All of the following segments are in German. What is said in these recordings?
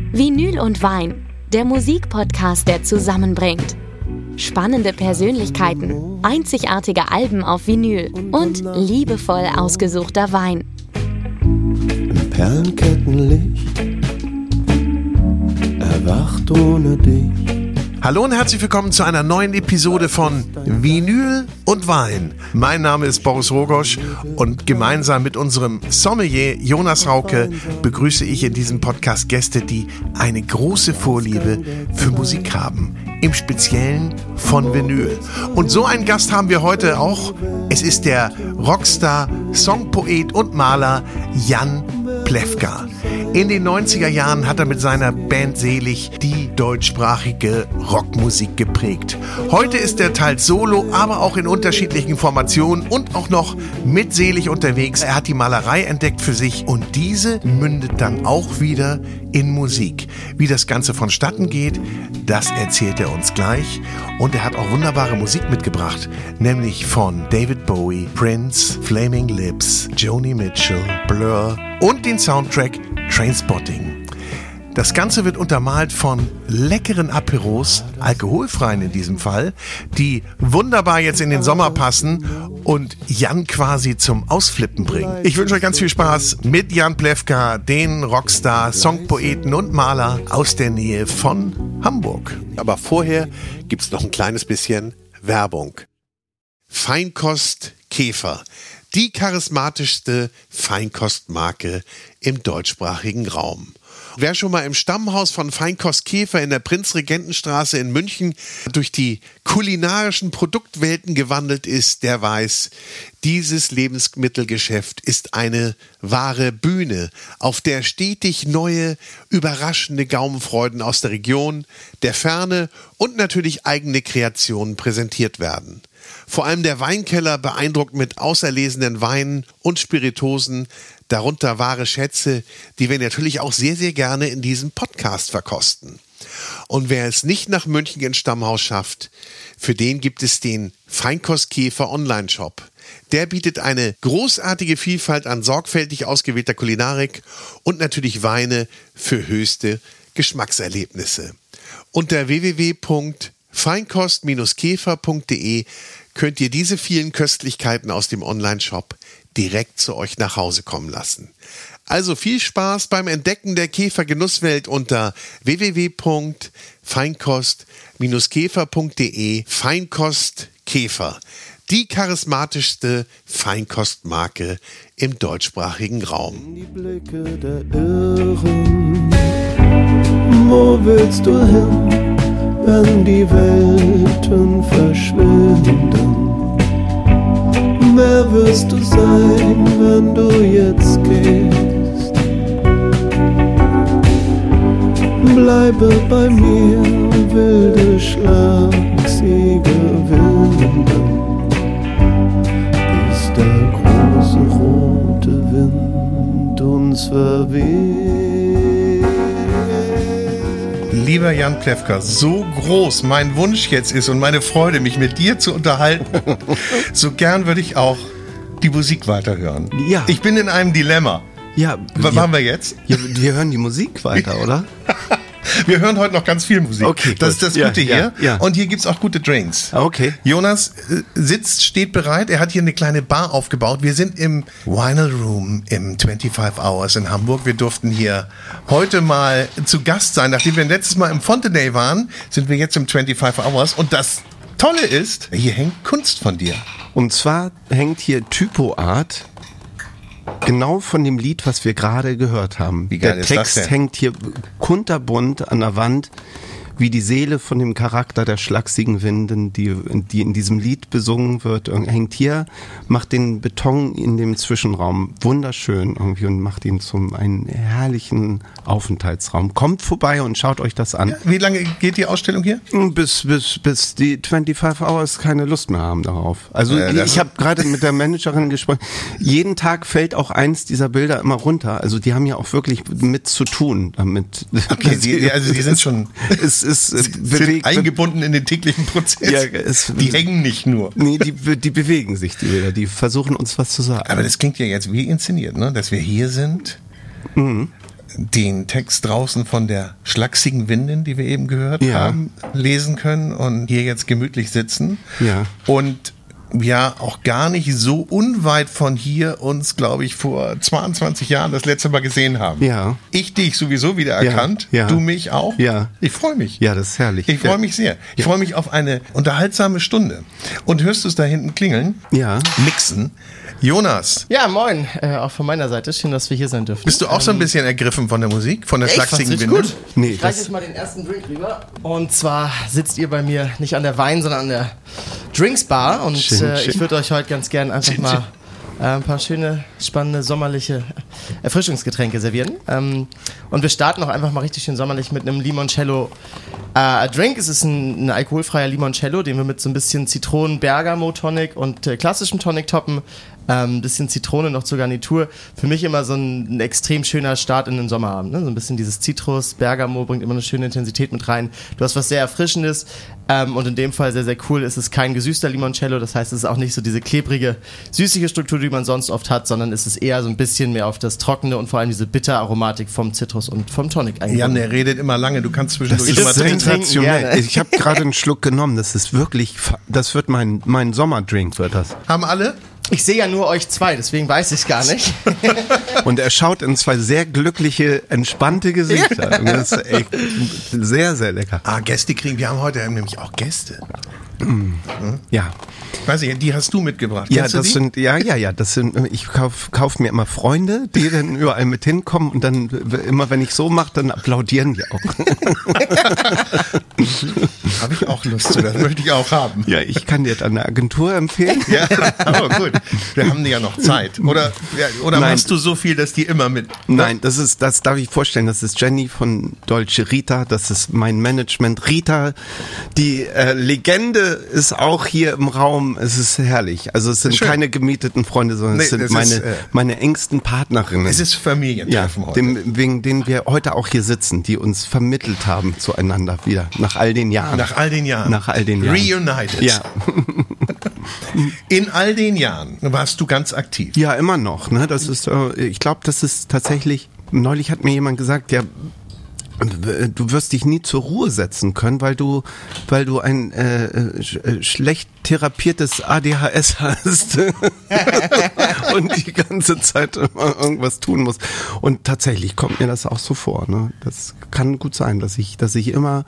Vinyl und Wein, der Musikpodcast, der zusammenbringt. Spannende Persönlichkeiten, einzigartige Alben auf Vinyl und liebevoll ausgesuchter Wein. Im Perlenkettenlicht erwacht ohne dich. Hallo und herzlich willkommen zu einer neuen Episode von Vinyl und Wein. Mein Name ist Boris Rogosch und gemeinsam mit unserem Sommelier Jonas Rauke begrüße ich in diesem Podcast Gäste, die eine große Vorliebe für Musik haben. Im Speziellen von Vinyl. Und so einen Gast haben wir heute auch. Es ist der Rockstar, Songpoet und Maler Jan Plewka. In den 90er Jahren hat er mit seiner Band Selig die deutschsprachige Rockmusik geprägt. Heute ist er teils solo, aber auch in unterschiedlichen Formationen und auch noch mit Selig unterwegs. Er hat die Malerei entdeckt für sich und diese mündet dann auch wieder in Musik. Wie das Ganze vonstatten geht, das erzählt er uns gleich. Und er hat auch wunderbare Musik mitgebracht, nämlich von David Bowie, Prince, Flaming Lips, Joni Mitchell, Blur und den Soundtrack Trainspotting. Das Ganze wird untermalt von leckeren Aperos, alkoholfreien in diesem Fall, die wunderbar jetzt in den Sommer passen und Jan quasi zum Ausflippen bringen. Ich wünsche euch ganz viel Spaß mit Jan Plewka, den Rockstar, Songpoeten und Maler aus der Nähe von Hamburg. Aber vorher gibt's noch ein kleines bisschen Werbung. Feinkost Käfer. Die charismatischste Feinkostmarke im deutschsprachigen Raum. Wer schon mal im Stammhaus von Feinkost Käfer in der Prinzregentenstraße in München durch die kulinarischen Produktwelten gewandelt ist, der weiß, dieses Lebensmittelgeschäft ist eine wahre Bühne, auf der stetig neue, überraschende Gaumenfreuden aus der Region, der Ferne und natürlich eigene Kreationen präsentiert werden. Vor allem der Weinkeller beeindruckt mit auserlesenen Weinen und Spiritosen, darunter wahre Schätze, die wir natürlich auch sehr, sehr gerne in diesem Podcast verkosten. Und wer es nicht nach München ins Stammhaus schafft, für den gibt es den Feinkost Käfer Online-Shop. Der bietet eine großartige Vielfalt an sorgfältig ausgewählter Kulinarik und natürlich Weine für höchste Geschmackserlebnisse. Unter www.feinkost-käfer.de könnt ihr diese vielen Köstlichkeiten aus dem Online-Shop direkt zu euch nach Hause kommen lassen. Also viel Spaß beim Entdecken der Käfergenusswelt unter www.feinkost-käfer.de. Feinkost Käfer, die charismatischste Feinkostmarke im deutschsprachigen Raum. Die Blicke der Irren, wo willst du hin, wenn die Welten verschwinden? Wer wirst du sein, wenn du jetzt gehst? Bleibe bei mir, wilde schlagsiege Winden, bis der große rote Wind uns verweht. Lieber Jan Plewka, so groß mein Wunsch jetzt ist und meine Freude, mich mit dir zu unterhalten, so gern würde ich auch die Musik weiterhören. Ja. Ich bin in einem Dilemma. Ja. Was machen wir jetzt? Ja, wir hören die Musik weiter, oder? Wir hören heute noch ganz viel Musik. Okay, das ist das Gute hier. Ja. Und hier gibt's auch gute Drinks. Okay. Jonas steht bereit. Er hat hier eine kleine Bar aufgebaut. Wir sind im Vinyl Room im 25 Hours in Hamburg. Wir durften hier heute mal zu Gast sein. Nachdem wir letztes Mal im Fontenay waren, sind wir jetzt im 25 Hours. Und das Tolle ist, hier hängt Kunst von dir. Und zwar hängt hier Typo-Art genau von dem Lied, was wir gerade gehört haben. Wie geil der ist das Text denn? hängt hier kunterbunt an der Wand, wie die Seele von dem Charakter der schlagsigen Winden, die in diesem Lied besungen wird, hängt hier, macht den Beton in dem Zwischenraum wunderschön irgendwie und macht ihn zum einen herrlichen Aufenthaltsraum. Kommt vorbei und schaut euch das an. Wie lange geht die Ausstellung hier? Bis die 25 Hours keine Lust mehr haben darauf. Also ich habe gerade mit der Managerin gesprochen. Jeden Tag fällt auch eins dieser Bilder immer runter. Also die haben ja auch wirklich mit zu tun damit. Okay, die sind schon... sind eingebunden in den täglichen Prozess. Ja, die hängen nicht nur. Nee, die bewegen sich, die Bilder. Die versuchen uns was zu sagen. Aber das klingt ja jetzt wie inszeniert, ne? Dass wir hier sind. Mhm. den Text draußen von der schlachsigen Windin, die wir eben gehört haben, lesen können und hier jetzt gemütlich sitzen. Ja. Und ja, auch gar nicht so unweit von hier uns, glaube ich, vor 22 Jahren das letzte Mal gesehen haben. Ja. Ich dich sowieso wieder erkannt, du mich auch. Ja. Ich freue mich. Ja, das ist herrlich. Ich freue mich sehr. Ich freue mich auf eine unterhaltsame Stunde. Und hörst du es da hinten klingeln? Ja. Mixen. Jonas. Ja, moin. Auch von meiner Seite. Schön, dass wir hier sein dürfen. Bist du auch so ein bisschen ergriffen von der Musik? Von der schlachsigen Windin? Gut. Nee, ich reiche jetzt mal den ersten Drink rüber. Und zwar sitzt ihr bei mir nicht an der Wein, sondern an der Drinksbar. Und ich würde euch heute ganz gern einfach mal ein paar schöne, spannende, sommerliche Erfrischungsgetränke servieren. Und wir starten auch einfach mal richtig schön sommerlich mit einem Limoncello Drink. Es ist ein alkoholfreier Limoncello, den wir mit so ein bisschen Zitronen-Bergamo-Tonic und klassischem Tonic toppen. Ein bisschen Zitrone noch zur Garnitur. Für mich immer so ein extrem schöner Start in den Sommerabend. Ne? So ein bisschen dieses Zitrus, Bergamo bringt immer eine schöne Intensität mit rein. Du hast was sehr Erfrischendes und in dem Fall sehr, sehr cool. Es ist kein gesüßter Limoncello, das heißt, es ist auch nicht so diese klebrige, süßliche Struktur, die man sonst oft hat, sondern es ist eher so ein bisschen mehr auf das Trockene und vor allem diese Bitteraromatik vom Zitrus und vom Tonic eingebunden. Jan, der redet immer lange, du kannst zwischendurch Das ist schon mal trinken. sensationell. Ich habe gerade einen Schluck genommen, das ist wirklich, das wird mein Sommerdrink, wird das. Haben alle? Ich sehe ja nur euch zwei, deswegen weiß ich es gar nicht. Und er schaut in zwei sehr glückliche, entspannte Gesichter. Und das ist echt sehr, sehr lecker. Gäste kriegen, wir haben heute nämlich auch Gäste. Ja. Weiß ich, die hast du mitgebracht. Ja, Kennst du das die? sind, ich kauf mir immer Freunde, die dann überall mit hinkommen und dann immer, wenn ich so mache, dann applaudieren die auch. Habe ich auch Lust zu, das möchte ich auch haben. Ja, ich kann dir dann eine Agentur empfehlen. Ja, aber gut. Wir haben ja noch Zeit. Oder Nein. machst du so viel, dass die immer mit... Nein, das darf ich vorstellen, das ist Jenny von Dolce Rita, das ist mein Management. Rita, die Legende ist auch hier im Raum, es ist herrlich. Also es sind Schön. keine gemieteten Freunde, sondern es sind meine engsten Partnerinnen. Es ist Familientreffen heute. Wegen denen wir heute auch hier sitzen, die uns vermittelt haben zueinander wieder, nach all den Jahren. Nach all den Jahren. Reunited. Ja. In all den Jahren warst du ganz aktiv. Ja, immer noch. Ne? Das ist, ich glaube, das ist tatsächlich, neulich hat mir jemand gesagt, ja, du wirst dich nie zur Ruhe setzen können, weil du ein schlecht therapiertes ADHS hast und die ganze Zeit immer irgendwas tun musst. Und tatsächlich kommt mir das auch so vor. Ne? Das kann gut sein, dass ich immer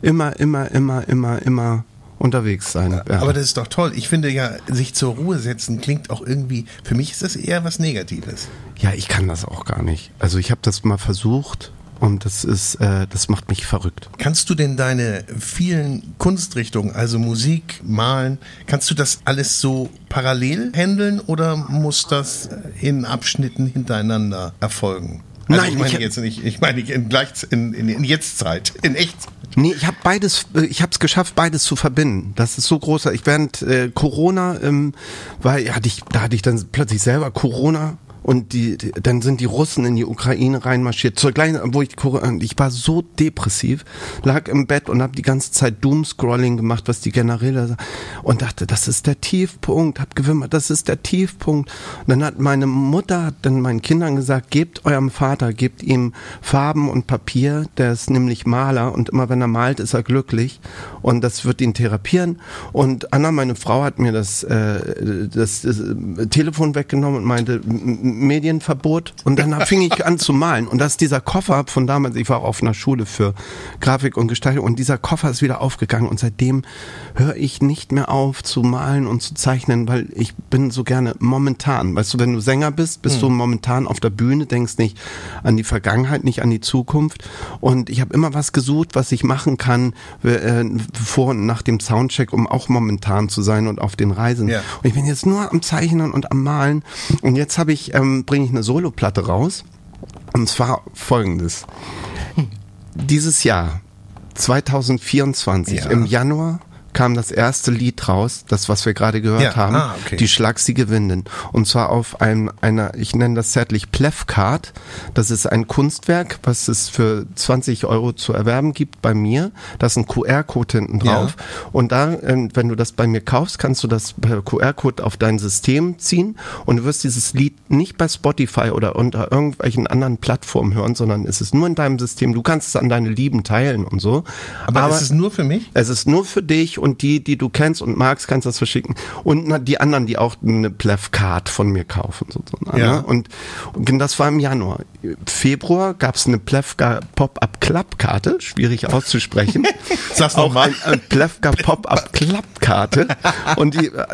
unterwegs sein. Ja. Aber das ist doch toll. Ich finde ja, sich zur Ruhe setzen klingt auch irgendwie, für mich ist das eher was Negatives. Ja, ich kann das auch gar nicht. Also ich habe das mal versucht. Und das macht mich verrückt. Kannst du denn deine vielen Kunstrichtungen, also Musik, Malen, kannst du das alles so parallel handeln oder muss das in Abschnitten hintereinander erfolgen? Also Nein, ich meine in Jetztzeit, in Echtzeit. Nee, ich habe es geschafft, beides zu verbinden. Das ist so groß. Während Corona hatte ich dann plötzlich selber Corona. Und dann sind die Russen in die Ukraine reinmarschiert. Zur gleichen, ich war so depressiv, lag im Bett und habe die ganze Zeit Doomscrolling gemacht, was die Generäle und dachte, das ist der Tiefpunkt. Hab gewimmert, das ist der Tiefpunkt. Und dann hat meine Mutter meinen Kindern gesagt, gebt eurem Vater, gebt ihm Farben und Papier. Der ist nämlich Maler und immer wenn er malt, ist er glücklich und das wird ihn therapieren. Und Anna, meine Frau, hat mir das Telefon weggenommen und meinte, Medienverbot und dann fing ich an zu malen und das ist dieser Koffer von damals, ich war auch auf einer Schule für Grafik und Gestaltung und dieser Koffer ist wieder aufgegangen und seitdem höre ich nicht mehr auf zu malen und zu zeichnen, weil ich bin so gerne momentan, weißt du, wenn du Sänger bist du momentan auf der Bühne, denkst nicht an die Vergangenheit, nicht an die Zukunft und ich habe immer was gesucht, was ich machen kann vor und nach dem Soundcheck, um auch momentan zu sein und auf den Reisen und ich bin jetzt nur am Zeichnen und am Malen und jetzt bringe ich eine Soloplatte raus und zwar folgendes. Dieses Jahr 2024 im Januar kam das erste Lied raus, das, was wir gerade gehört haben, okay. Die schlachsige Windin. Und zwar auf einer, ich nenne das zärtlich Plefcard. Das ist ein Kunstwerk, was es für 20 € zu erwerben gibt bei mir. Da ist ein QR-Code hinten drauf. Ja. Und da, wenn du das bei mir kaufst, kannst du das per QR-Code auf dein System ziehen und du wirst dieses Lied nicht bei Spotify oder unter irgendwelchen anderen Plattformen hören, sondern es ist nur in deinem System. Du kannst es an deine Lieben teilen und so. Aber ist es nur für mich? Es ist nur für dich und die du kennst und magst, kannst das verschicken. Und die anderen, die auch eine Plefcard von mir kaufen. Sozusagen. Ja. Und das war im Januar. Februar gab es eine Plefcard Pop-Up-Klappkarte, schwierig auszusprechen. Sag's auch nochmal. Eine Plefcard Pop-Up-Klappkarte. Und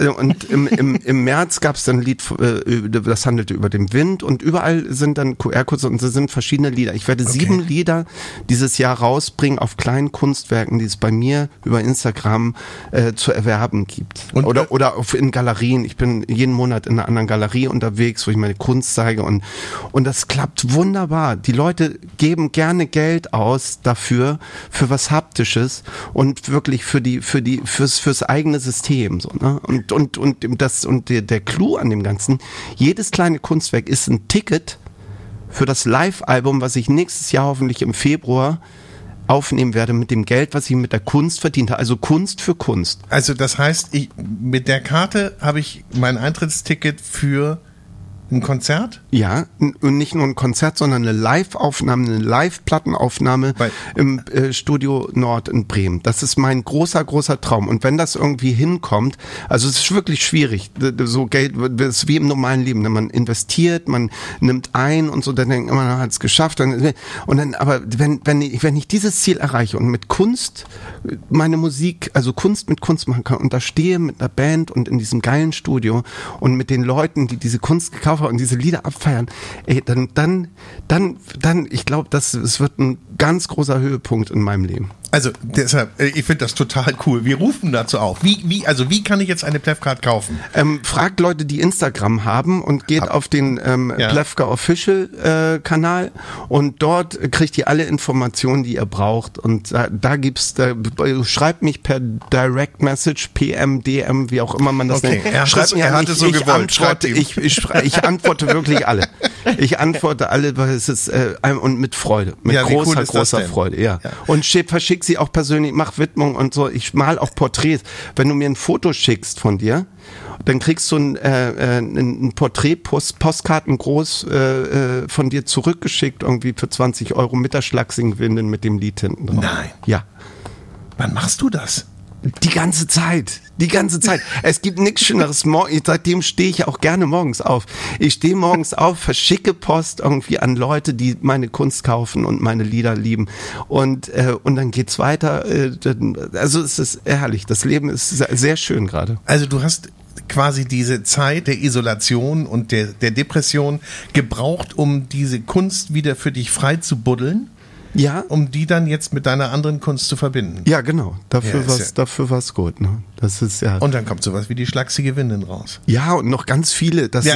im März gab es dann ein Lied, das handelte über den Wind und überall sind dann QR-Codes und es sind verschiedene Lieder. Ich werde 7 Lieder dieses Jahr rausbringen auf kleinen Kunstwerken, die es bei mir über Instagram zu erwerben gibt. Oder in Galerien. Ich bin jeden Monat in einer anderen Galerie unterwegs, wo ich meine Kunst zeige und das klappt wunderbar. Die Leute geben gerne Geld aus dafür, für was Haptisches und wirklich fürs eigene System, so, ne? Und der Clou an dem Ganzen, jedes kleine Kunstwerk ist ein Ticket für das Live-Album, was ich nächstes Jahr hoffentlich im Februar aufnehmen werde mit dem Geld, was ich mit der Kunst verdient habe. Also Kunst für Kunst. Also das heißt, mit der Karte habe ich mein Eintrittsticket für ein Konzert? Ja, und nicht nur ein Konzert, sondern eine Live-Aufnahme, eine Live-Plattenaufnahme im Studio Nord in Bremen. Das ist mein großer Traum. Und wenn das irgendwie hinkommt, also es ist wirklich schwierig, so Geld, das ist wie im normalen Leben, wenn man investiert, man nimmt ein und so, dann denkt man, man hat es geschafft. Aber wenn ich dieses Ziel erreiche und mit Kunst meine Musik, also Kunst mit Kunst machen kann und da stehe mit einer Band und in diesem geilen Studio und mit den Leuten, die diese Kunst gekauft haben und diese Lieder abfeiern, dann, ich glaube, es wird ein ganz großer Höhepunkt in meinem Leben. Also deshalb, ich finde das total cool. Wir rufen dazu auf. Wie kann ich jetzt eine Plefcard kaufen? Fragt Leute, die Instagram haben und geht auf den Plefka Official Kanal und dort kriegt ihr alle Informationen, die ihr braucht. Und da schreibt mich per Direct Message, PM, DM, wie auch immer man das nennt. Er hat es so gewollt. Ich antworte wirklich alle. Ich antworte alle, weil es ist und mit Freude, mit großer Freude. Ja. Und verschick sie auch persönlich, mach Widmung und so. Ich mal auch Porträts. Wenn du mir ein Foto schickst von dir, dann kriegst du ein Porträt-Postkarten groß von dir zurückgeschickt, irgendwie für 20 € mit der schlachsigen Windin mit dem Lied hinten drauf. Nein. Ja. Wann machst du das? Die ganze Zeit. Es gibt nichts Schöneres. Seitdem stehe ich auch gerne morgens auf. Ich stehe morgens auf, verschicke Post irgendwie an Leute, die meine Kunst kaufen und meine Lieder lieben. Und dann geht's weiter. Also es ist herrlich. Das Leben ist sehr schön gerade. Also du hast quasi diese Zeit der Isolation und der Depression gebraucht, um diese Kunst wieder für dich frei zu buddeln? Ja. Um die dann jetzt mit deiner anderen Kunst zu verbinden. Ja, genau. Dafür war's gut. Ne? Das ist ja. Und dann kommt sowas wie die schlachsige Windin raus. Ja, und noch ganz viele. Da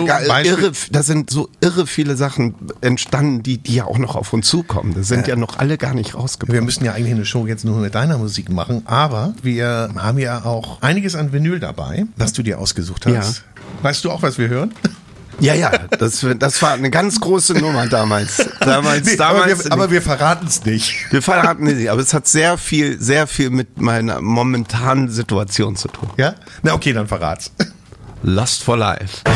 sind so irre viele Sachen entstanden, die ja auch noch auf uns zukommen. Das sind ja noch alle gar nicht rausgekommen. Wir müssen ja eigentlich eine Show jetzt nur mit deiner Musik machen, aber wir haben ja auch einiges an Vinyl dabei, was du dir ausgesucht hast. Ja. Weißt du auch, was wir hören? Ja, das war eine ganz große Nummer damals. Aber wir verraten es nicht. Wir verraten es nicht, aber es hat sehr viel mit meiner momentanen Situation zu tun. Ja? Na okay, dann verrat's. Lust for Life.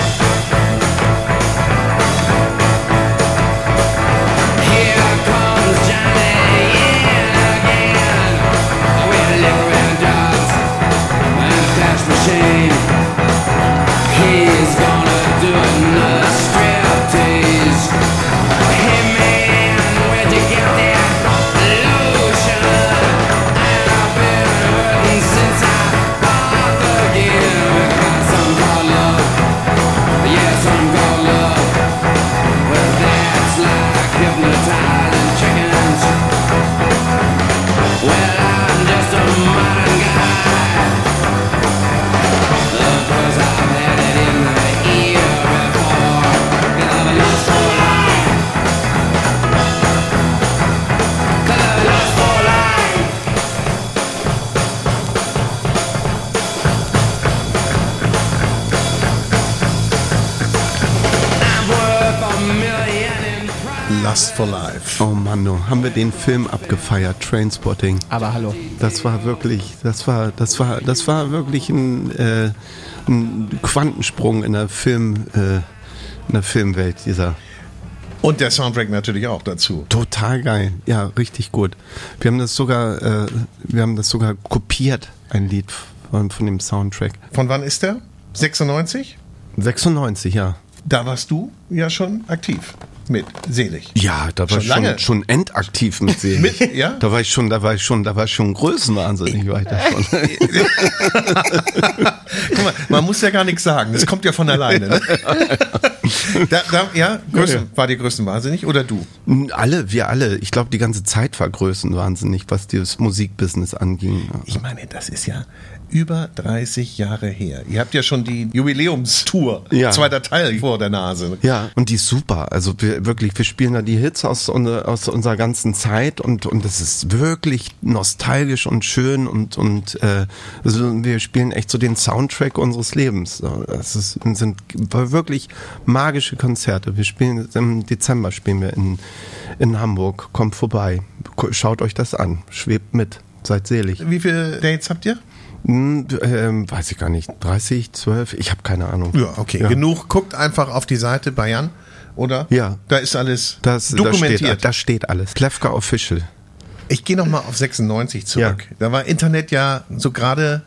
Lust for Life. Oh Mann, haben wir den Film abgefeiert, Trainspotting. Aber hallo. Das war wirklich ein Quantensprung in der Filmwelt dieser. Und der Soundtrack natürlich auch dazu. Total geil, ja, richtig gut. Wir haben das sogar kopiert, ein Lied von dem Soundtrack. Von wann ist der? 96? 96, ja. Da warst du ja schon aktiv mit Selig. Ja, da war ich schon endaktiv mit Selig. Ja? Da war ich schon größenwahnsinnig weiter schon. Guck mal, man muss ja gar nichts sagen. Das kommt ja von alleine. Ne? War dir größenwahnsinnig oder du? Wir alle. Ich glaube, die ganze Zeit war größenwahnsinnig, was das Musikbusiness anging. Ich meine, das ist ja über 30 Jahre her. Ihr habt ja schon die Jubiläumstour, zweiter Teil vor der Nase. Ja, und die ist super. Also wir spielen da die Hits aus unserer ganzen Zeit und das ist wirklich nostalgisch und schön und also wir spielen echt so den Soundtrack unseres Lebens. Das sind wirklich magische Konzerte. Wir spielen im Dezember in Hamburg. Kommt vorbei. Schaut euch das an. Schwebt mit. Seid selig. Wie viele Dates habt ihr? Weiß ich gar nicht. 30, 12? Ich habe keine Ahnung. Ja, okay. Ja. Genug. Guckt einfach auf die Seite bei Jan, oder? Ja. Da ist alles dokumentiert. Da steht alles. Klefka Official. Ich gehe nochmal auf 96 zurück. Ja. Da war Internet ja so gerade,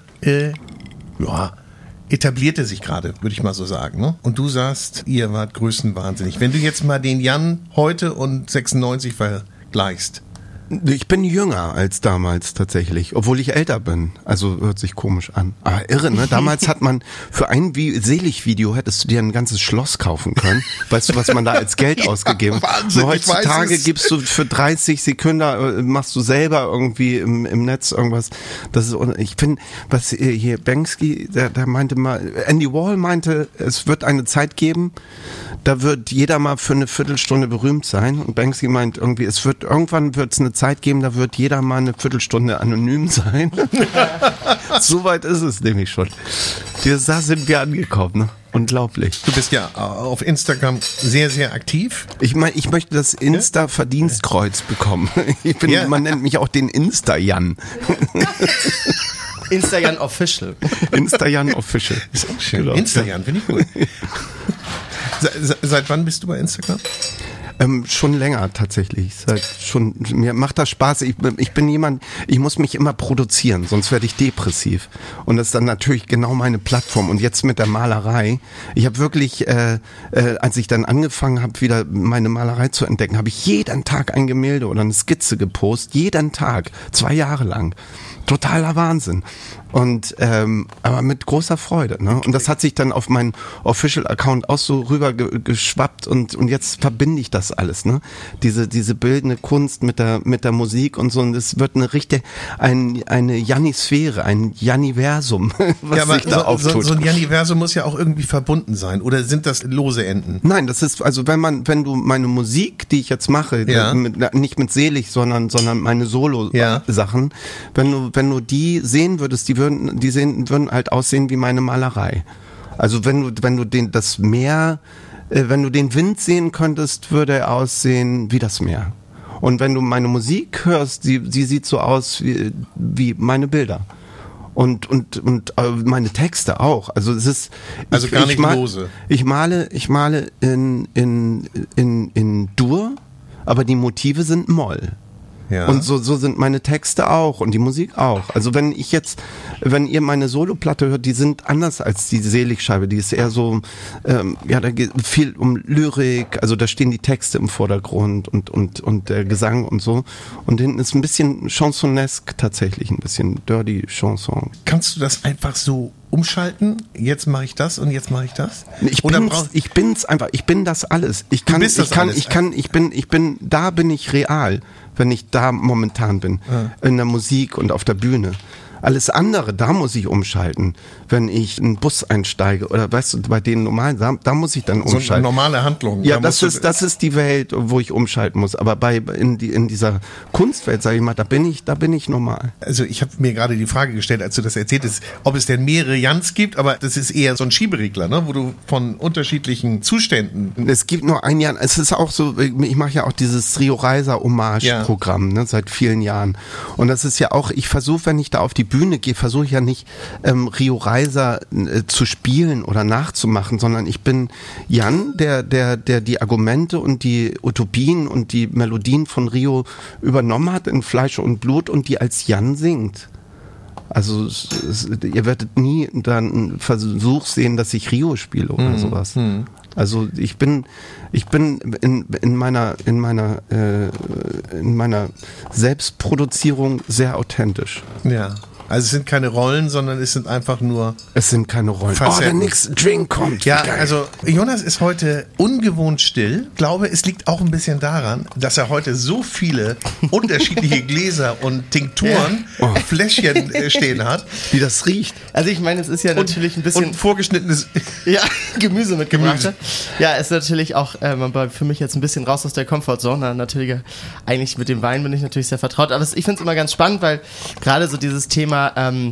etablierte sich gerade, würde ich mal so sagen. Ne? Und du sagst, ihr wart größenwahnsinnig. Wenn du jetzt mal den Jan heute und 96 vergleichst. Ich bin jünger als damals tatsächlich, obwohl ich älter bin. Also hört sich komisch an. Aber irre, ne? Damals hat man für ein Selig-Video hättest du dir ein ganzes Schloss kaufen können. Weißt du, was man da als Geld ausgegeben hat? So heutzutage gibst du für 30 Sekunden, machst du selber irgendwie im Netz irgendwas. Das ist, ich finde, was hier Banksy, der meinte mal, Andy Warhol meinte, es wird eine Zeit geben, da wird jeder mal für eine Viertelstunde berühmt sein. Und Banksy meint irgendwie, irgendwann wird es eine Zeit geben, da wird jeder mal eine Viertelstunde anonym sein. So weit ist es nämlich schon. Da sind wir angekommen, ne? Unglaublich. Du bist ja auf Instagram sehr, sehr aktiv. Ich meine, ich möchte das Insta-Verdienstkreuz bekommen. Man nennt mich auch den Insta-Jan. Insta-Jan Official. Insta-Jan Official. Ist auch schön. Genau. Insta-Jan, finde ich gut. Seit wann bist du bei Instagram? Schon länger tatsächlich. Mir macht das Spaß. Ich bin jemand, ich muss mich immer produzieren, sonst werde ich depressiv. Und das ist dann natürlich genau meine Plattform. Und jetzt mit der Malerei. Ich habe wirklich, als ich dann angefangen habe, wieder meine Malerei zu entdecken, habe ich jeden Tag ein Gemälde oder eine Skizze gepostet. Jeden Tag. 2 Jahre lang. Totaler Wahnsinn. Und aber mit großer Freude, ne? Und das hat sich dann auf meinen Official-Account auch so rüber geschwappt und jetzt verbinde ich das alles, ne? Diese bildende Kunst mit der Musik und so, und es wird eine Jannisphäre, ein Janniversum, was sich da auftut. So ein Janniversum muss ja auch irgendwie verbunden sein, oder sind das lose Enden? Nein, das ist, also wenn du meine Musik, die ich jetzt mache, nicht mit Selig, sondern meine Solo-Sachen, wenn du die sehen würdest, die würden halt aussehen wie meine Malerei. Also wenn du das Meer, wenn du den Wind sehen könntest, würde er aussehen wie das Meer. Und wenn du meine Musik hörst, sie sieht so aus wie meine Bilder. Und meine Texte auch. Also es ist gar nicht lose. Ich male in Dur, aber die Motive sind Moll. Ja. Und so sind meine Texte auch und die Musik auch. Also wenn ihr meine Soloplatte hört, die sind anders als die Seligscheibe. Die ist eher so, da geht viel um Lyrik, also da stehen die Texte im Vordergrund und der Gesang und so. Und hinten ist ein bisschen chansonesque tatsächlich, ein bisschen dirty Chanson. Kannst du das einfach so umschalten? Jetzt mache ich das und jetzt mache ich das? Ich bin's einfach. Ich bin das alles. Da bin ich real, wenn ich da momentan bin, in der Musik und auf der Bühne. Alles andere, da muss ich umschalten, wenn ich in einen Bus einsteige oder weißt du, bei den normalen, da muss ich dann umschalten. So eine normale Handlung. Ja, das ist die Welt, wo ich umschalten muss. Aber in dieser Kunstwelt, sage ich mal, da bin ich normal. Also ich habe mir gerade die Frage gestellt, als du das erzählt hast, ob es denn mehrere Jans gibt, aber das ist eher so ein Schieberegler, ne, wo du von unterschiedlichen Zuständen... Es gibt nur ein Jahr, es ist auch so, ich mache ja auch dieses Rio Reiser Hommage-Programm, ne, seit vielen Jahren. Und das ist ja auch, ich versuche, wenn ich da auf die Bühne gehe, versuche ich ja nicht Rio Reiser zu spielen oder nachzumachen, sondern ich bin Jan, der die Argumente und die Utopien und die Melodien von Rio übernommen hat in Fleisch und Blut und die als Jan singt. Also ihr werdet nie dann einen Versuch sehen, dass ich Rio spiele oder sowas. Also ich bin in meiner Selbstproduzierung sehr authentisch. Ja. Also es sind keine Rollen, sondern es sind einfach nur... Es sind keine Rollen. Facetten. Der nächste Drink kommt. Ja, also Jonas ist heute ungewohnt still. Ich glaube, es liegt auch ein bisschen daran, dass er heute so viele unterschiedliche Gläser und Tinkturen, Fläschchen stehen hat. Wie das riecht. Also ich meine, es ist ja natürlich ein bisschen... Und vorgeschnittenes Gemüse mitgebracht. Ja, ist natürlich auch für mich jetzt ein bisschen raus aus der Comfortzone. Natürlich, eigentlich mit dem Wein bin ich natürlich sehr vertraut. Aber ich finde es immer ganz spannend, weil gerade so dieses Thema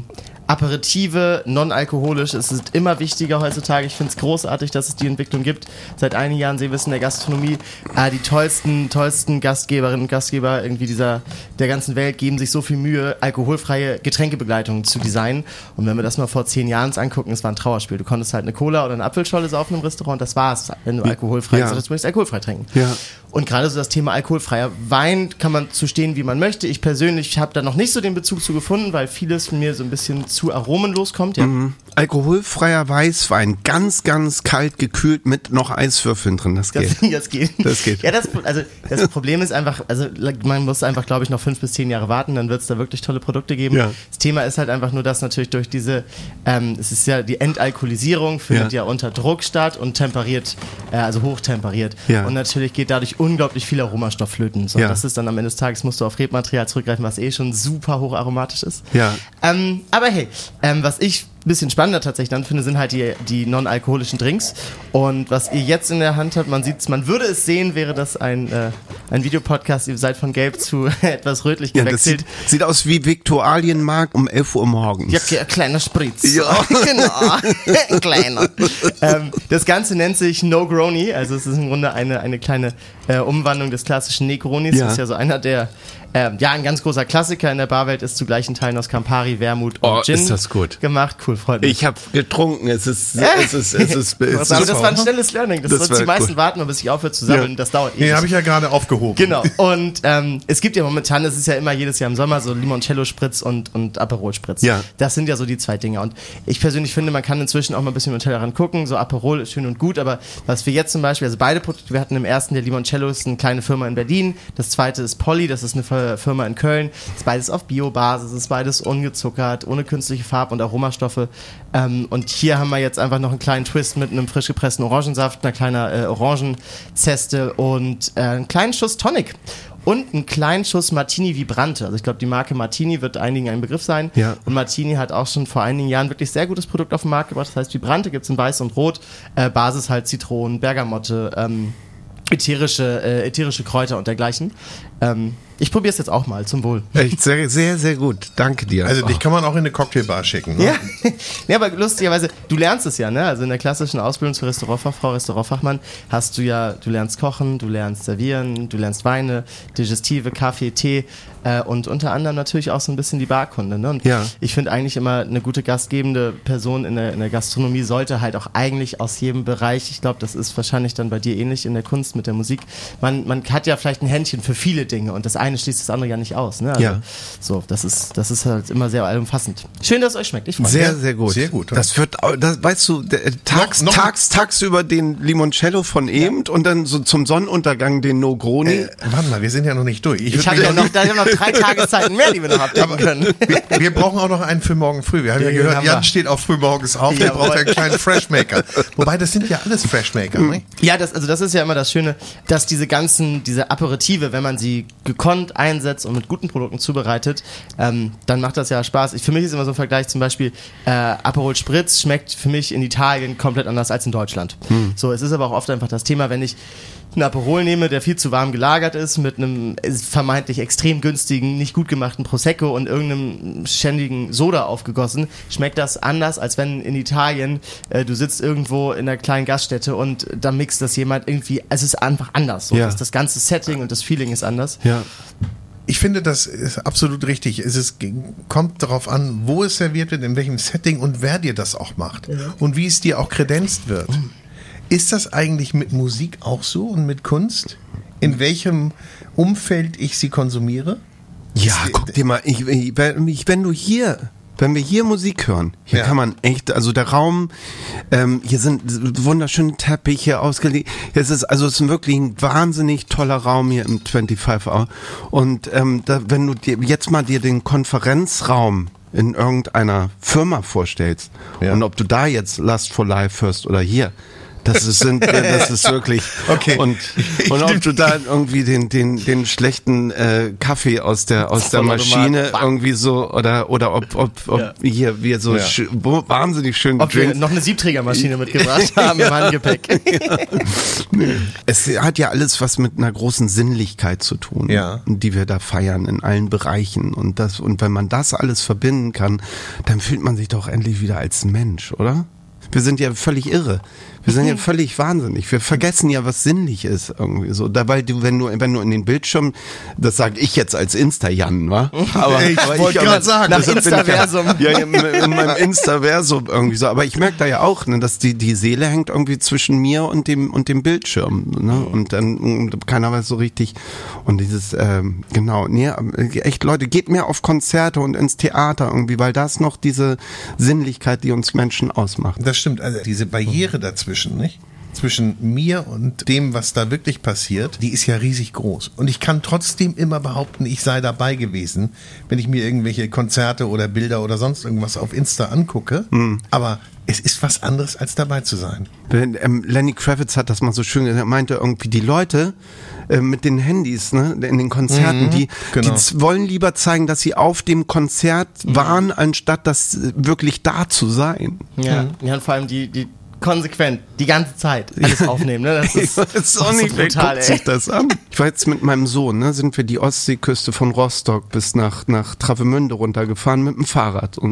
Aperitive, non-alkoholisch, es ist immer wichtiger heutzutage. Ich finde es großartig, dass es die Entwicklung gibt. Seit einigen Jahren sehen wir es in der Gastronomie. Die tollsten Gastgeberinnen und Gastgeber irgendwie der ganzen Welt geben sich so viel Mühe, alkoholfreie Getränkebegleitungen zu designen. Und wenn wir das mal vor 10 Jahren angucken, es war ein Trauerspiel. Du konntest halt eine Cola oder eine Apfelscholle saufen im Restaurant, das war's. Wenn du alkoholfrei bist, du möchtest alkoholfrei trinken. Ja. Und gerade so das Thema alkoholfreier Wein kann man zu stehen, wie man möchte. Ich persönlich habe da noch nicht so den Bezug zu gefunden, weil vieles von mir so ein bisschen zu aromenlos kommt. Ja. Alkoholfreier Weißwein, ganz, ganz kalt gekühlt mit noch Eiswürfeln drin, das geht. Das geht. Ja, das Problem ist einfach, also man muss einfach, glaube ich, noch 5 bis 10 Jahre warten, dann wird es da wirklich tolle Produkte geben. Ja. Das Thema ist halt einfach nur, dass natürlich durch diese, es ist ja die Entalkoholisierung, findet ja unter Druck statt und temperiert, also hochtemperiert. Ja. Und natürlich geht dadurch unglaublich viel Aromastoff flöten. So, das ist dann am Ende des Tages, musst du auf Rebmaterial zurückgreifen, was schon super hoch aromatisch ist. Ja. Aber hey, was ich ein bisschen spannender tatsächlich dann finde, sind halt die non-alkoholischen Drinks. Und was ihr jetzt in der Hand habt, man würde es sehen, wäre das ein Videopodcast, ihr seid von gelb zu etwas rötlich gewechselt. Das sieht aus wie Viktualienmarkt um 11 Uhr morgens. Ja, kleiner Spritz. Ja. Genau, kleiner. Das Ganze nennt sich No-Groni, also es ist im Grunde eine kleine Umwandlung des klassischen Negronis. Das ist ja so einer der ein ganz großer Klassiker in der Barwelt, ist zu gleichen Teilen aus Campari, Wermut und Gin ist das gut. gemacht. Cool, freut mich. Ich habe getrunken, es ist das war ein schnelles Learning. Das die meisten warten, bis ich aufhöre zu sammeln. Das dauert ewig. Den habe ich ja gerade aufgehoben. Genau. Und es gibt ja momentan, es ist ja immer jedes Jahr im Sommer so Limoncello-Spritz und Aperol-Spritz. Ja. Das sind ja so die zwei Dinge. Und ich persönlich finde, man kann inzwischen auch mal ein bisschen mit Tellerrand gucken. So Aperol ist schön und gut, aber was wir jetzt zum Beispiel, also beide Produkte, wir hatten im ersten, der Limoncello ist eine kleine Firma in Berlin. Das zweite ist Polly, das ist eine Firma in Köln. Das ist beides auf Biobasis, ist beides ungezuckert, ohne künstliche Farb- und Aromastoffe. Und hier haben wir jetzt einfach noch einen kleinen Twist mit einem frisch gepressten Orangensaft, einer kleinen Orangenzeste und einen kleinen Schuss Tonic. Und einen kleinen Schuss Martini Vibrante. Also ich glaube, die Marke Martini wird einigen ein Begriff sein. Ja. Und Martini hat auch schon vor einigen Jahren wirklich sehr gutes Produkt auf den Markt gebracht. Das heißt, Vibrante gibt es in Weiß und Rot. Basis halt Zitronen, Bergamotte, ätherische Kräuter und dergleichen. Ich probiere es jetzt auch mal, zum Wohl. Echt sehr, sehr, sehr gut. Danke dir. Also dich kann man auch in eine Cocktailbar schicken, ne? Ja, aber lustigerweise, du lernst es ja, ne? Also in der klassischen Ausbildung zur Restaurantfachfrau, Restaurantfachmann hast du lernst kochen, du lernst servieren, du lernst Weine, Digestive, Kaffee, Tee und unter anderem natürlich auch so ein bisschen die Barkunde, ne? Und ich finde eigentlich immer, eine gute gastgebende Person in der Gastronomie sollte halt auch eigentlich aus jedem Bereich, ich glaube, das ist wahrscheinlich dann bei dir ähnlich in der Kunst mit der Musik, man hat ja vielleicht ein Händchen für viele Dinge und das eine schließt das andere ja nicht aus, ne? Also, so, das ist halt immer sehr allumfassend. Schön, dass es euch schmeckt. Ich freue mich. Sehr, sehr gut. Sehr gut. Das wird, weißt du, tagsüber den Limoncello von eben und dann so zum Sonnenuntergang den No-Groni. Warte mal, wir sind ja noch nicht durch. Ich habe ja noch 3 Tageszeiten mehr, die wir noch abdecken können. Wir brauchen auch noch einen für morgen früh. Wir haben ja gehört, Jan steht auch früh morgens auf, der braucht einen kleinen Freshmaker. Wobei, das sind ja alles Freshmaker, ne? Ja, das ist ja immer das Schöne, dass diese Aperitive, wenn man sie gekonnt gekonnt einsetzt und mit guten Produkten zubereitet, dann macht das ja Spaß. Für mich ist immer so ein Vergleich, zum Beispiel Aperol Spritz schmeckt für mich in Italien komplett anders als in Deutschland. So, es ist aber auch oft einfach das Thema, wenn ich einen Aperol nehme, der viel zu warm gelagert ist, mit einem vermeintlich extrem günstigen, nicht gut gemachten Prosecco und irgendeinem ständigen Soda aufgegossen, schmeckt das anders, als wenn in Italien du sitzt irgendwo in einer kleinen Gaststätte und da mixt das jemand irgendwie, es ist einfach anders. So. Ja. Das ganze Setting und das Feeling ist anders. Ja. Ich finde, das ist absolut richtig. Kommt darauf an, wo es serviert wird, in welchem Setting und wer dir das auch macht. Und wie es dir auch kredenzt wird. Ist das eigentlich mit Musik auch so und mit Kunst? In welchem Umfeld ich sie konsumiere? Ja, guck dir mal, wenn wir hier Musik hören, hier kann man echt, also der Raum, hier sind wunderschöne Teppiche ausgelegt. Es ist wirklich ein wahnsinnig toller Raum hier im 25 Hour. Und wenn du dir jetzt mal den Konferenzraum in irgendeiner Firma vorstellst und ob du da jetzt Lust for Life hörst oder hier, das ist wirklich. Okay. Und ob du da irgendwie den schlechten Kaffee aus der Maschine irgendwie so oder ob hier wir so wahnsinnig schön ob wir noch eine Siebträgermaschine mitgebracht haben im Handgepäck. Es hat ja alles was mit einer großen Sinnlichkeit zu tun, die wir da feiern in allen Bereichen und wenn man das alles verbinden kann, dann fühlt man sich doch endlich wieder als Mensch, oder? Wir sind ja völlig irre. Wir sind ja völlig wahnsinnig. Wir vergessen ja, was sinnlich ist irgendwie so. Weil wenn du in den Bildschirm, das sage ich jetzt als Insta-Jan, wa? Aber ich wollte gerade sagen, nach Instaversum. Ja, in meinem Instaversum irgendwie so. Aber ich merke da ja auch, ne, dass die Seele hängt irgendwie zwischen mir und dem Bildschirm. Ne? Und dann keiner weiß so richtig. Und dieses, echt Leute, geht mehr auf Konzerte und ins Theater irgendwie, weil das noch diese Sinnlichkeit, die uns Menschen ausmacht. Das stimmt, also diese Barriere dazwischen, nicht? Zwischen mir und dem, was da wirklich passiert, die ist ja riesig groß. Und ich kann trotzdem immer behaupten, ich sei dabei gewesen, wenn ich mir irgendwelche Konzerte oder Bilder oder sonst irgendwas auf Insta angucke. Aber es ist was anderes, als dabei zu sein. Lenny Kravitz hat das mal so schön gesagt, er meinte irgendwie, die Leute mit den Handys, ne, in den Konzerten, die wollen lieber zeigen, dass sie auf dem Konzert waren, anstatt das wirklich da zu sein. Ja, und vor allem die konsequent, die ganze Zeit alles aufnehmen, ne? Das ist auch nicht brutal, guckt sich das an. Ich war jetzt mit meinem Sohn, ne, sind wir die Ostseeküste von Rostock bis nach Travemünde runtergefahren mit dem Fahrrad und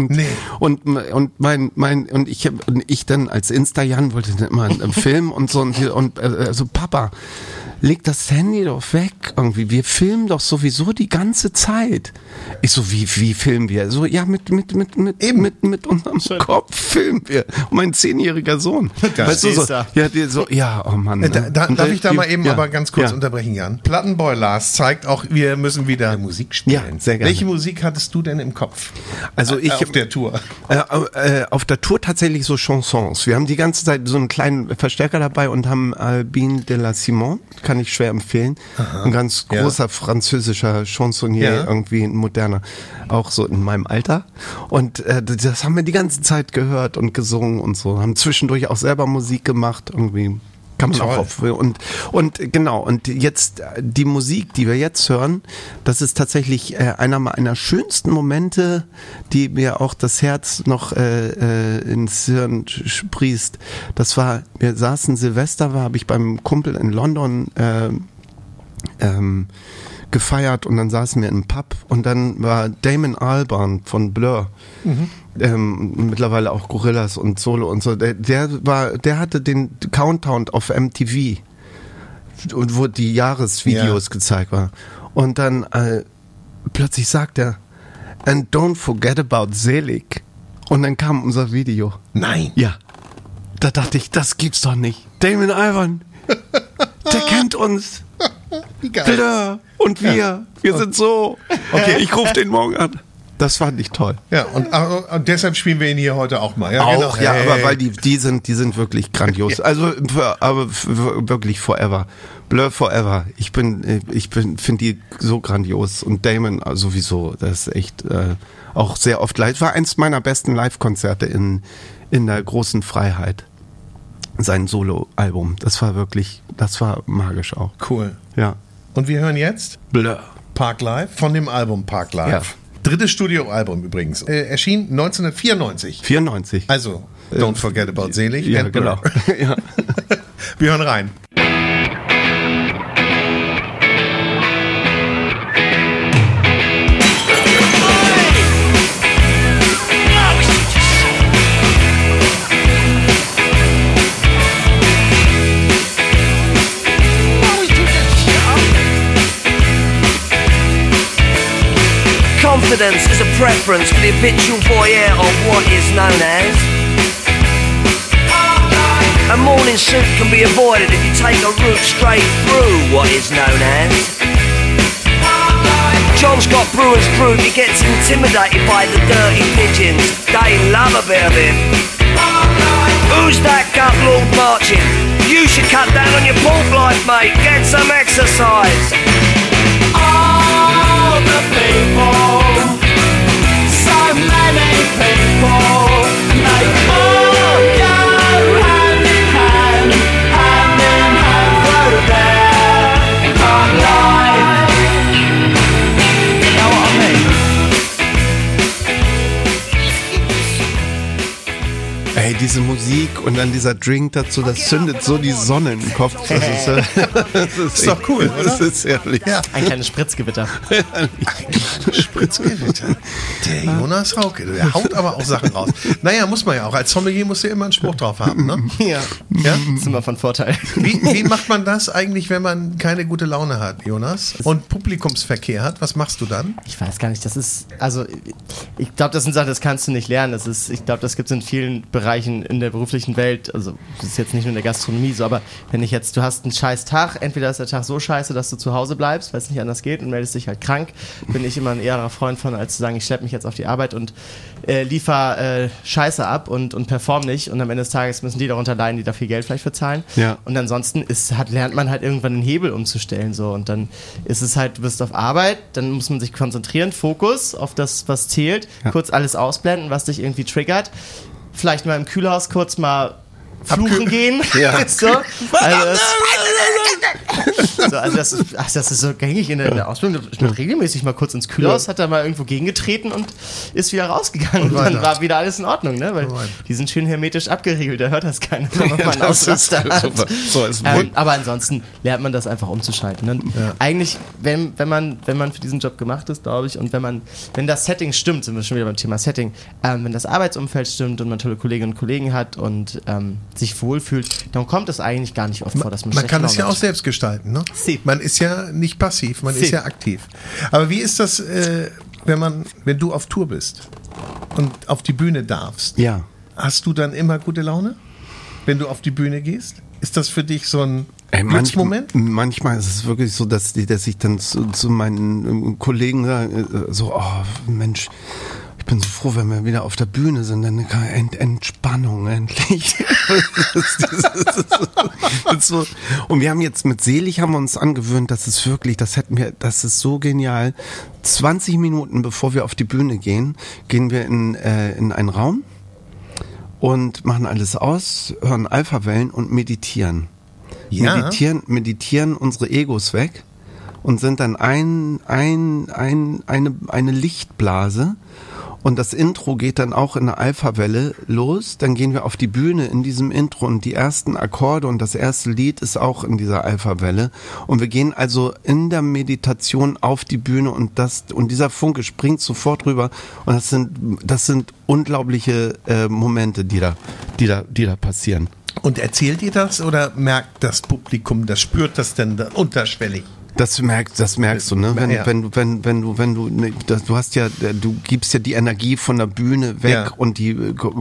ich dann als Insta-Jan wollte dann immer einen Film und so und so Papa, leg das Handy doch weg irgendwie. Wir filmen doch sowieso die ganze Zeit. Ich so, wie filmen wir? So, ja, mit unserem Kopf filmen wir. Und mein 10-jähriger Sohn. Weißt du, oh Mann. Ne? Darf ich da mal eben aber ganz kurz unterbrechen, Jan? Plattenboy Lars zeigt auch, wir müssen wieder Musik spielen. Ja, sehr gerne. Welche Musik hattest du denn im Kopf? Also auf der Tour? Auf der Tour tatsächlich so Chansons. Wir haben die ganze Zeit so einen kleinen Verstärker dabei und haben Albin de la Simon, kann ich schwer empfehlen. Aha, ein ganz großer französischer Chansonnier, irgendwie ein moderner, auch so in meinem Alter. Und das haben wir die ganze Zeit gehört und gesungen und so. Haben zwischendurch auch selber Musik gemacht, irgendwie. Kann man auch auf. Und genau, und jetzt die Musik, die wir jetzt hören, das ist tatsächlich einer meiner schönsten Momente, die mir auch das Herz noch ins Hirn sprießt. Das war, wir saßen Silvester, habe ich beim Kumpel in London gefeiert und dann saßen wir in einem Pub und dann war Damon Albarn von Blur, mittlerweile auch Gorillaz und Solo und so, der hatte den Countdown auf MTV, wo die Jahresvideos gezeigt waren. Und dann plötzlich sagt er, and don't forget about Selig. Und dann kam unser Video. Nein. Ja. Da dachte ich, das gibt's doch nicht. Damon Albarn, der kennt uns. Wie geil. Blur und wir sind so. Okay, ich rufe den morgen an. Das fand ich toll. Ja, und deshalb spielen wir ihn hier heute auch mal. Ja, auch, genau. Ja, aber weil die sind wirklich grandios. Also, aber wirklich forever. Blur forever. Ich finde die so grandios. Und Damon sowieso, das ist echt auch sehr oft live. War eins meiner besten Live-Konzerte in der großen Freiheit. Sein Solo-Album. Das war magisch auch. Cool. Ja. Und wir hören jetzt Blur. Park Live von dem Album Park Live. Ja. Drittes Studioalbum übrigens. Erschien 1994. 94. Also, Don't Forget About Selig. Ja, and Blur. genau. Ja. Wir hören rein. Confidence is a preference for the habitual voyeur of what is known as. A morning suit can be avoided if you take a route straight through what is known as. John's got brewer's fruit, he gets intimidated by the dirty pigeons. They love a bit of him. Who's that gut lord marching? You should cut down on your pork life, mate. Get some exercise. All the people, so many people, they all go hand in hand through their hard life. You know what I mean? Ey, diese Musik und dann dieser Drink dazu, das zündet so die Sonne im Kopf. Das ist doch cool, oder? Das ist herrlich. Ja. Ein kleines Spritzgewitter. Spritzgewitter. Der Jonas Rauke, der haut aber auch Sachen raus. Naja, muss man ja auch. Als Sommelier musst du immer einen Spruch drauf haben, ne? Ja. Ja? Das ist immer von Vorteil. Wie macht man das eigentlich, wenn man keine gute Laune hat, Jonas? Und Publikumsverkehr hat? Was machst du dann? Ich weiß gar nicht, das ist, also ich glaube, das sind Sachen, das kannst du nicht lernen. Ich glaube, das gibt es in vielen Bereichen in der beruflichen Welt. Also das ist jetzt nicht nur in der Gastronomie so, aber wenn du hast einen scheiß Tag, entweder ist der Tag so scheiße, dass du zu Hause bleibst, weil es nicht anders geht und meldest dich halt krank, bin ich immer ein eherer Freund von, als zu sagen, ich schleppe mich jetzt auf die Arbeit und liefer Scheiße ab und perform nicht und am Ende des Tages müssen die darunter leiden, die da viel Geld vielleicht für zahlen. Ja. Und ansonsten lernt man halt irgendwann den Hebel umzustellen so und dann ist es halt, du bist auf Arbeit, dann muss man sich konzentrieren, Fokus auf das, was zählt, kurz alles ausblenden, was dich irgendwie triggert, vielleicht mal im Kühlhaus kurz mal fluchen gehen. Ja. So. Das ist so gängig in der Ausbildung. Ich bin regelmäßig mal kurz ins Kühlhaus, hat da mal irgendwo gegengetreten und ist wieder rausgegangen. Und dann war wieder alles in Ordnung, ne? Weil die sind schön hermetisch abgeriegelt, da hört das keiner, wenn man mal einen Ausraster hat. So ist aber ansonsten lernt man das einfach umzuschalten. Und eigentlich, wenn man für diesen Job gemacht ist, glaube ich, und wenn das Setting stimmt, sind wir schon wieder beim Thema Setting, wenn das Arbeitsumfeld stimmt und man tolle Kolleginnen und Kollegen hat und sich wohlfühlt, dann kommt es eigentlich gar nicht oft vor, dass man Man kann es ja auch selbst gestalten, ne? Man ist ja nicht passiv, man ist ja aktiv. Aber wie ist das, wenn du auf Tour bist und auf die Bühne darfst? Ja. Hast du dann immer gute Laune, wenn du auf die Bühne gehst? Ist das für dich so ein Moment? Manchmal ist es wirklich so, dass ich dann zu meinen Kollegen sage, so, oh Mensch, ich bin so froh, wenn wir wieder auf der Bühne sind, dann Entspannung endlich. Das ist so. Und wir haben jetzt mit Selig haben wir uns angewöhnt, das ist so genial. 20 Minuten bevor wir auf die Bühne gehen wir in einen Raum und machen alles aus, hören Alpha-Wellen und meditieren. Ja. Meditieren unsere Egos weg und sind dann eine Lichtblase. Und das Intro geht dann auch in der Alpha-Welle los. Dann gehen wir auf die Bühne in diesem Intro und die ersten Akkorde und das erste Lied ist auch in dieser Alpha-Welle. Und wir gehen also in der Meditation auf die Bühne und dieser Funke springt sofort rüber. Und das sind unglaubliche Momente, die da passieren. Und erzählt ihr das oder merkt das Publikum, das spürt das denn da unterschwellig? Das merkst du, ne? Du gibst ja die Energie von der Bühne weg und die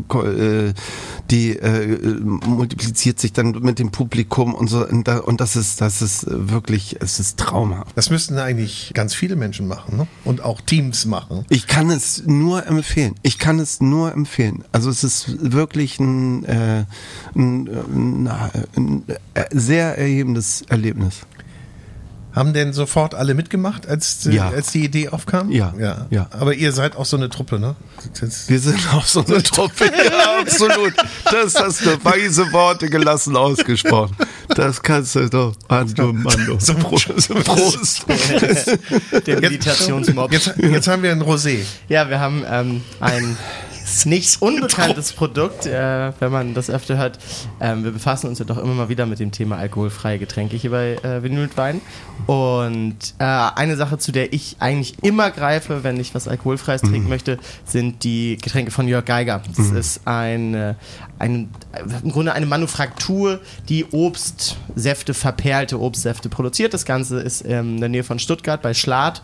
multipliziert sich dann mit dem Publikum und so. Und das ist wirklich, es ist traumhaft. Das müssten eigentlich ganz viele Menschen machen, ne? Und auch Teams machen. Ich kann es nur empfehlen. Also es ist wirklich ein sehr erhebendes Erlebnis. Haben denn sofort alle mitgemacht, als die Idee aufkam? Ja. Aber ihr seid auch so eine Truppe, ne? Wir sind auch so eine Truppe, ja, absolut. Das hast du weise Worte gelassen ausgesprochen. Das kannst du doch. Mando. So Prost. Der Meditationsmob. Jetzt haben wir ein Rosé. Ja, wir haben ein nicht unbekanntes Produkt, wenn man das öfter hört. Wir befassen uns ja doch immer mal wieder mit dem Thema alkoholfreie Getränke hier bei Vinyl und Wein. Und eine Sache, zu der ich eigentlich immer greife, wenn ich was Alkoholfreies trinken möchte, sind die Getränke von Jörg Geiger. Das ist im Grunde eine Manufaktur, die Obstsäfte, verperlte Obstsäfte produziert. Das Ganze ist in der Nähe von Stuttgart bei Schlad.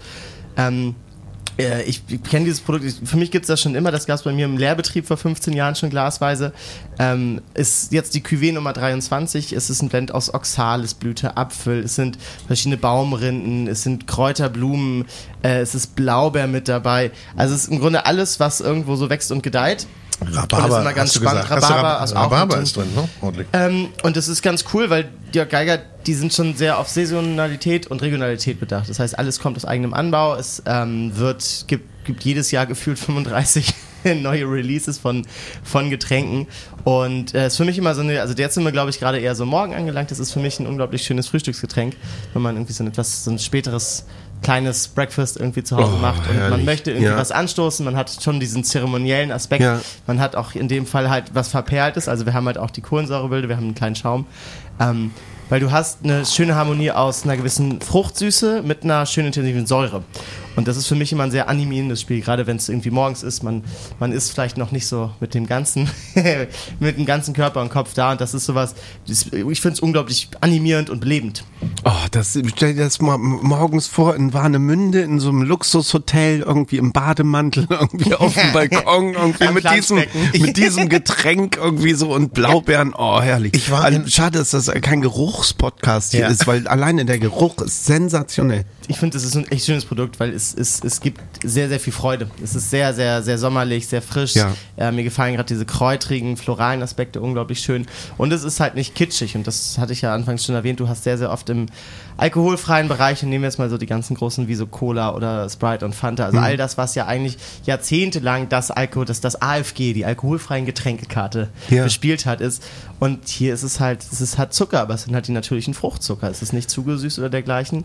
Ich kenne dieses Produkt, für mich gibt es das schon immer, das gab es bei mir im Lehrbetrieb vor 15 Jahren schon glasweise. Ist jetzt die Cuvée Nummer 23, es ist ein Blend aus Oxalis, Blüte, Apfel, es sind verschiedene Baumrinden, es sind Kräuterblumen, es ist Blaubeer mit dabei. Also es ist im Grunde alles, was irgendwo so wächst und gedeiht. Rhabarber, und das ist immer ganz spannend. Rhabarber ist drin, ne? Ordentlich. Und das ist ganz cool, weil die Geiger, die sind schon sehr auf Saisonalität und Regionalität bedacht. Das heißt, alles kommt aus eigenem Anbau. Es gibt jedes Jahr gefühlt 35 neue Releases von Getränken. Und es ist für mich immer so eine, also jetzt sind wir, glaube ich, gerade eher so morgen angelangt. Das ist für mich ein unglaublich schönes Frühstücksgetränk, wenn man irgendwie so ein späteres kleines Breakfast irgendwie zu Hause macht und man möchte irgendwie was anstoßen, man hat schon diesen zeremoniellen Aspekt, man hat auch in dem Fall halt was Verperltes, also wir haben halt auch die Kohlensäurebilder, wir haben einen kleinen Schaum, weil du hast eine schöne Harmonie aus einer gewissen Fruchtsüße mit einer schön intensiven Säure. Und das ist für mich immer ein sehr animierendes Spiel, gerade wenn es irgendwie morgens ist, man ist vielleicht noch nicht so mit dem ganzen Körper und Kopf da und das ist sowas, ich finde es unglaublich animierend und belebend. Oh, stell dir das mal morgens vor in Warnemünde, in so einem Luxushotel, irgendwie im Bademantel, irgendwie auf dem Balkon, irgendwie mit diesem Getränk irgendwie so und Blaubeeren, oh herrlich. Schade, dass das kein Geruchspodcast hier ist, weil alleine der Geruch ist sensationell. Ich finde, das ist ein echt schönes Produkt, weil es gibt sehr, sehr viel Freude. Es ist sehr, sehr, sehr sommerlich, sehr frisch. Ja. Mir gefallen gerade diese kräutrigen, floralen Aspekte unglaublich schön. Und es ist halt nicht kitschig. Und das hatte ich ja anfangs schon erwähnt. Du hast sehr, sehr oft im alkoholfreien Bereich, und nehmen wir jetzt mal so die ganzen großen wie so Cola oder Sprite und Fanta, also all das, was ja eigentlich jahrzehntelang das AFG, die alkoholfreien Getränkekarte bespielt hat, ist. Und hier ist es halt Zucker, aber es sind halt die natürlichen Fruchtzucker. Es ist nicht zugesüßt oder dergleichen.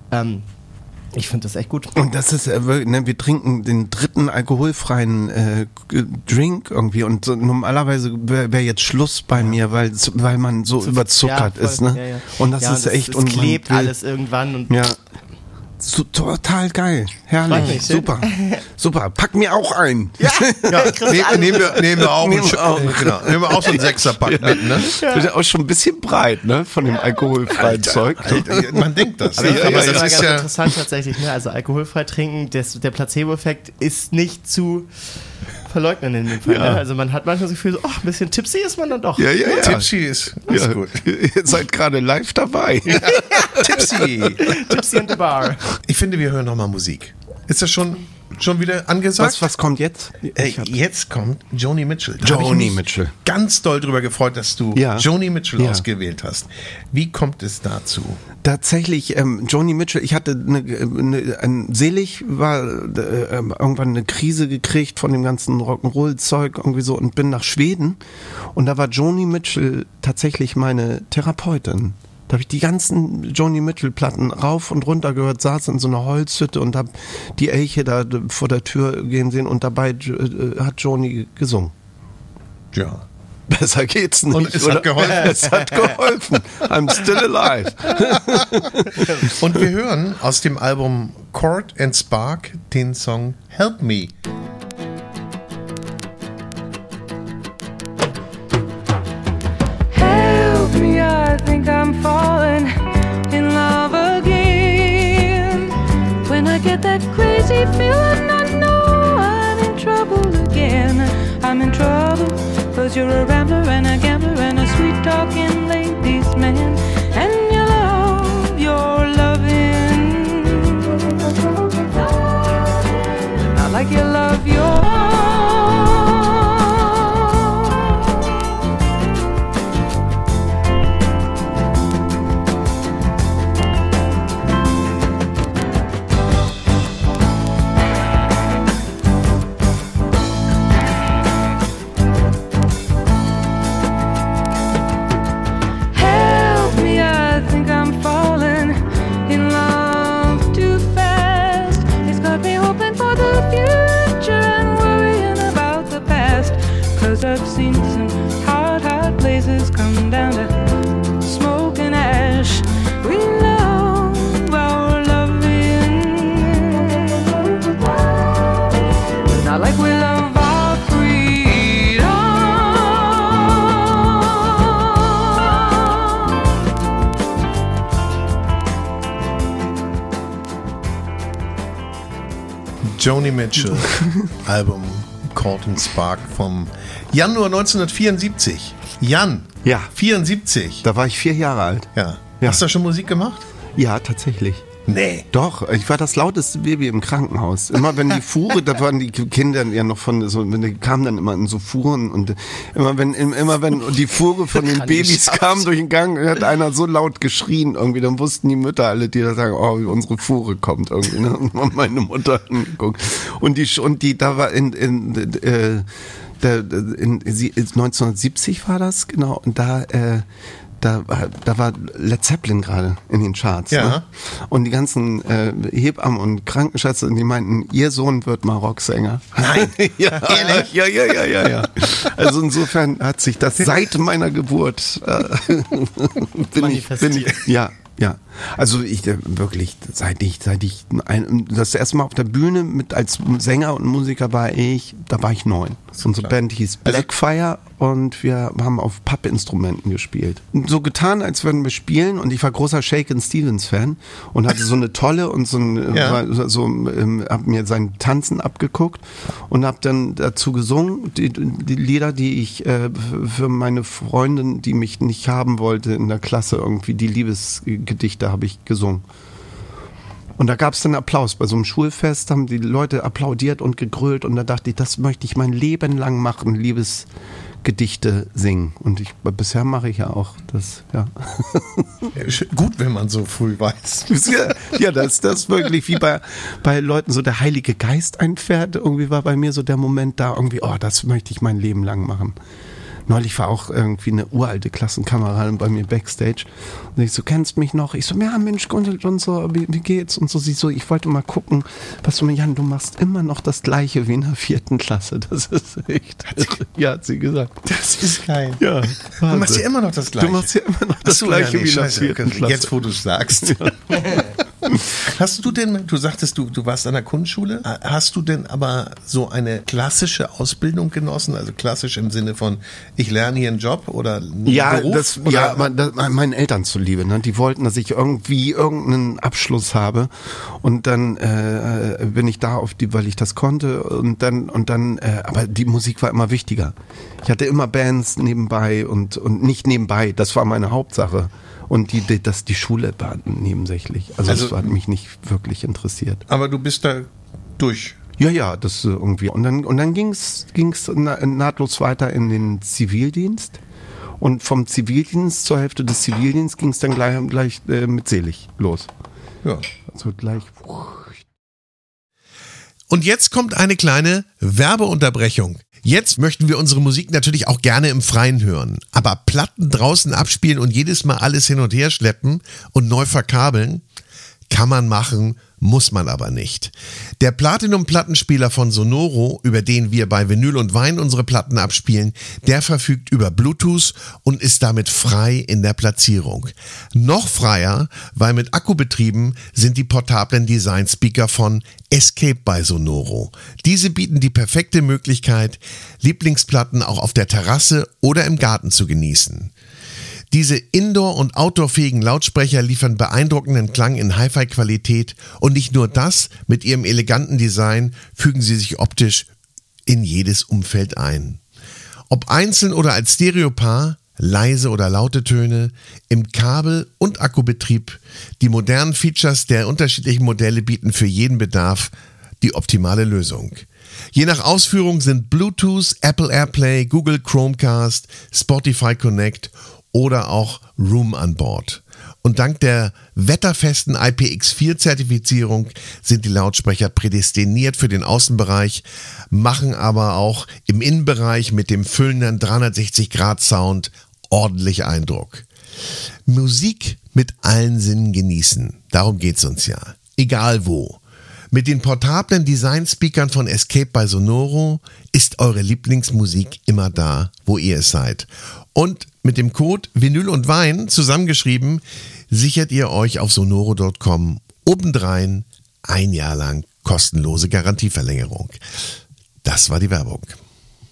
Ich finde das echt gut. Und das ist, wir trinken den dritten alkoholfreien Drink irgendwie und so, normalerweise wäre jetzt Schluss bei mir, weil man so überzuckert ist. Ne? Ja. Und das ist echt... Es klebt alles irgendwann. Und so, total geil. Herrlich. Super. Super. Pack mir auch ein. Ja. Nehmen wir auch so einen Sechserpack mit, ne? Ja. Wird ja auch schon ein bisschen breit, ne? Von dem alkoholfreien Zeug. Alter, man denkt das. Aber das ist ganz interessant tatsächlich, ne? Also alkoholfrei trinken, der Placebo-Effekt ist nicht zu verleugnen in dem Fall. Ne? Also man hat manchmal das Gefühl, ein bisschen tipsy ist man dann doch. Ja. Tipsy ist gut. Ihr seid gerade live dabei. Tipsy in the bar. Ich finde, wir hören nochmal Musik. Ist das schon wieder angesagt? Was kommt jetzt? Jetzt kommt Joni Mitchell. Joni Mitchell. Ganz doll drüber gefreut, dass du Joni Mitchell ausgewählt hast. Wie kommt es dazu? Tatsächlich, Joni Mitchell, ich hatte irgendwann eine Krise gekriegt von dem ganzen Rock'n'Roll-Zeug irgendwie so und bin nach Schweden und da war Joni Mitchell tatsächlich meine Therapeutin. Da habe ich die ganzen Joni Mitchell-Platten rauf und runter gehört, saß in so einer Holzhütte und habe die Elche da vor der Tür gehen sehen und dabei hat Joni gesungen. Ja. Besser geht's nicht. Und es hat geholfen. Es hat geholfen. I'm still alive. Und wir hören aus dem Album Cord and Spark den Song Help Me. Help me, I think I'm falling in love again. When I get that crazy feeling, I know I'm in trouble again. I'm in trouble, 'cause you're a rambler and a gambler and a sweet-talking ladies' man. And you love your loving, not like you love your Joni Mitchell, Album Caught in Spark vom Januar 1974. Jan, Ja. 74. Da war ich 4 Jahre alt. Ja. Ja. Hast du schon Musik gemacht? Ja, tatsächlich. Nee. Doch, ich war das lauteste Baby im Krankenhaus. Immer wenn die Fuhre, da waren die Kinder ja noch von so, die kamen dann immer in so Fuhren und immer wenn die Fuhre von den Babys kam durch den Gang, hat einer so laut geschrien irgendwie, dann wussten die Mütter alle, die da sagen, oh, unsere Fuhre kommt irgendwie, ne? Und haben meine Mutter angeguckt. Und die da war 1970 war das, genau, und da war Led Zeppelin gerade in den Charts. Ja. Ne? Und die ganzen Hebammen und Krankenschwestern, die meinten, ihr Sohn wird mal Rocksänger. Nein. Ja, ehrlich? Ja. Also insofern hat sich das seit meiner Geburt bin ich ja. Also ich wirklich, seit ich das erste Mal auf der Bühne als Sänger und Musiker war ich 9. Unsere Band hieß Blackfire und wir haben auf Pappinstrumenten gespielt. So getan, als würden wir spielen, und ich war großer Shakin' Stevens Fan und hatte so eine Tolle und hab mir sein Tanzen abgeguckt und hab dann dazu gesungen, die Lieder, die ich für meine Freundin, die mich nicht haben wollte in der Klasse, irgendwie die Liebesgedichte habe ich gesungen. Und da gab es dann Applaus. Bei so einem Schulfest haben die Leute applaudiert und gegrölt, und da dachte ich, das möchte ich mein Leben lang machen, Liebesgedichte singen. Und bisher mache ich ja auch das, ja. Gut, wenn man so früh weiß. Ja, das ist wirklich wie bei Leuten so der Heilige Geist einfährt. Irgendwie war bei mir so der Moment da, irgendwie, oh, das möchte ich mein Leben lang machen. Neulich war auch irgendwie eine uralte Klassenkameradin bei mir Backstage. Und ich so, kennst mich noch? Ich so, ja Mensch, und so, wie geht's? Und so, sie so, ich wollte mal gucken, was du mir, Jan, du machst immer noch das Gleiche wie in der 4. Klasse. Das ist echt, hat sie gesagt. Das ist geil. Ja. Du machst ja immer noch das Gleiche. Du machst ja immer noch das Gleiche wie in der 4. Klasse. Jetzt, wo du es sagst. Hast du denn, du sagtest, du warst an der Kunstschule, hast du denn aber so eine klassische Ausbildung genossen, also klassisch im Sinne von, ich lerne hier einen Job oder einen Beruf? Meinen Eltern zuliebe, ne? Die wollten, dass ich irgendwie irgendeinen Abschluss habe, und dann bin ich da weil ich das konnte, und dann, aber die Musik war immer wichtiger. Ich hatte immer Bands nebenbei und nicht nebenbei, das war meine Hauptsache. Und die Schule war nebensächlich. Also das hat mich nicht wirklich interessiert. Aber du bist da durch. Ja, das irgendwie. Und dann ging's nahtlos weiter in den Zivildienst. Und vom Zivildienst zur Hälfte des Zivildienstes ging es dann gleich mit Selig los. Ja. Also gleich. Und jetzt kommt eine kleine Werbeunterbrechung. Jetzt möchten wir unsere Musik natürlich auch gerne im Freien hören. Aber Platten draußen abspielen und jedes Mal alles hin und her schleppen und neu verkabeln, kann man machen, muss man aber nicht. Der Platinum-Plattenspieler von Sonoro, über den wir bei Vinyl und Wein unsere Platten abspielen, der verfügt über Bluetooth und ist damit frei in der Platzierung. Noch freier, weil mit Akku betrieben, sind die portablen Design-Speaker von Escape bei Sonoro. Diese bieten die perfekte Möglichkeit, Lieblingsplatten auch auf der Terrasse oder im Garten zu genießen. Diese Indoor- und Outdoor-fähigen Lautsprecher liefern beeindruckenden Klang in Hi-Fi-Qualität, und nicht nur das, mit ihrem eleganten Design fügen sie sich optisch in jedes Umfeld ein. Ob einzeln oder als Stereopaar, leise oder laute Töne, im Kabel- und Akkubetrieb, die modernen Features der unterschiedlichen Modelle bieten für jeden Bedarf die optimale Lösung. Je nach Ausführung sind Bluetooth, Apple AirPlay, Google Chromecast, Spotify Connect oder auch Room an Bord. Und dank der wetterfesten IPX4-Zertifizierung sind die Lautsprecher prädestiniert für den Außenbereich, machen aber auch im Innenbereich mit dem füllenden 360-Grad-Sound ordentlich Eindruck. Musik mit allen Sinnen genießen, darum geht's uns ja. Egal wo. Mit den portablen Design-Speakern von Escape bei Sonoro ist eure Lieblingsmusik immer da, wo ihr es seid. Und mit dem Code Vinyl und Wein zusammengeschrieben sichert ihr euch auf sonoro.com obendrein 1 Jahr lang kostenlose Garantieverlängerung. Das war die Werbung.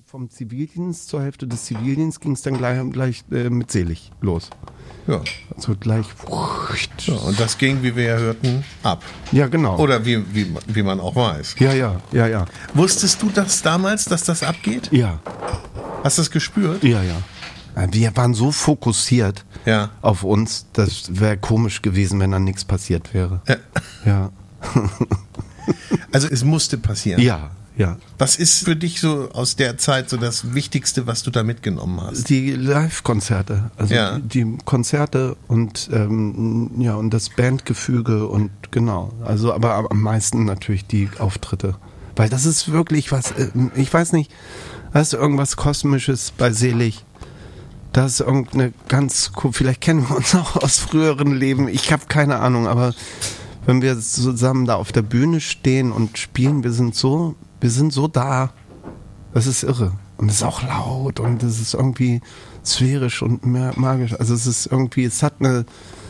vom Zivildienst zur Hälfte des Zivildienstes ging es dann gleich mit Selig los. Ja. Also gleich. Ja, und das ging, wie wir ja hörten, ab. Ja, genau. Oder wie man auch weiß. Ja. Wusstest du das damals, dass das abgeht? Ja. Hast du das gespürt? Ja. Wir waren so fokussiert auf uns, das wäre komisch gewesen, wenn dann nichts passiert wäre. Ja. Also es musste passieren. Ja. Was ist für dich so aus der Zeit so das Wichtigste, was du da mitgenommen hast? Die Live-Konzerte, also die Konzerte und und das Bandgefüge und genau. Also aber am meisten natürlich die Auftritte, weil das ist wirklich was. Ich weiß nicht, hast du irgendwas Kosmisches bei Selig? Das ist irgendeine ganz cool. Vielleicht kennen wir uns auch aus früheren Leben. Ich habe keine Ahnung, aber wenn wir zusammen da auf der Bühne stehen und spielen, wir sind so da. Das ist irre. Und es ist auch laut und es ist irgendwie sphärisch und magisch. Also es ist irgendwie, es hat eine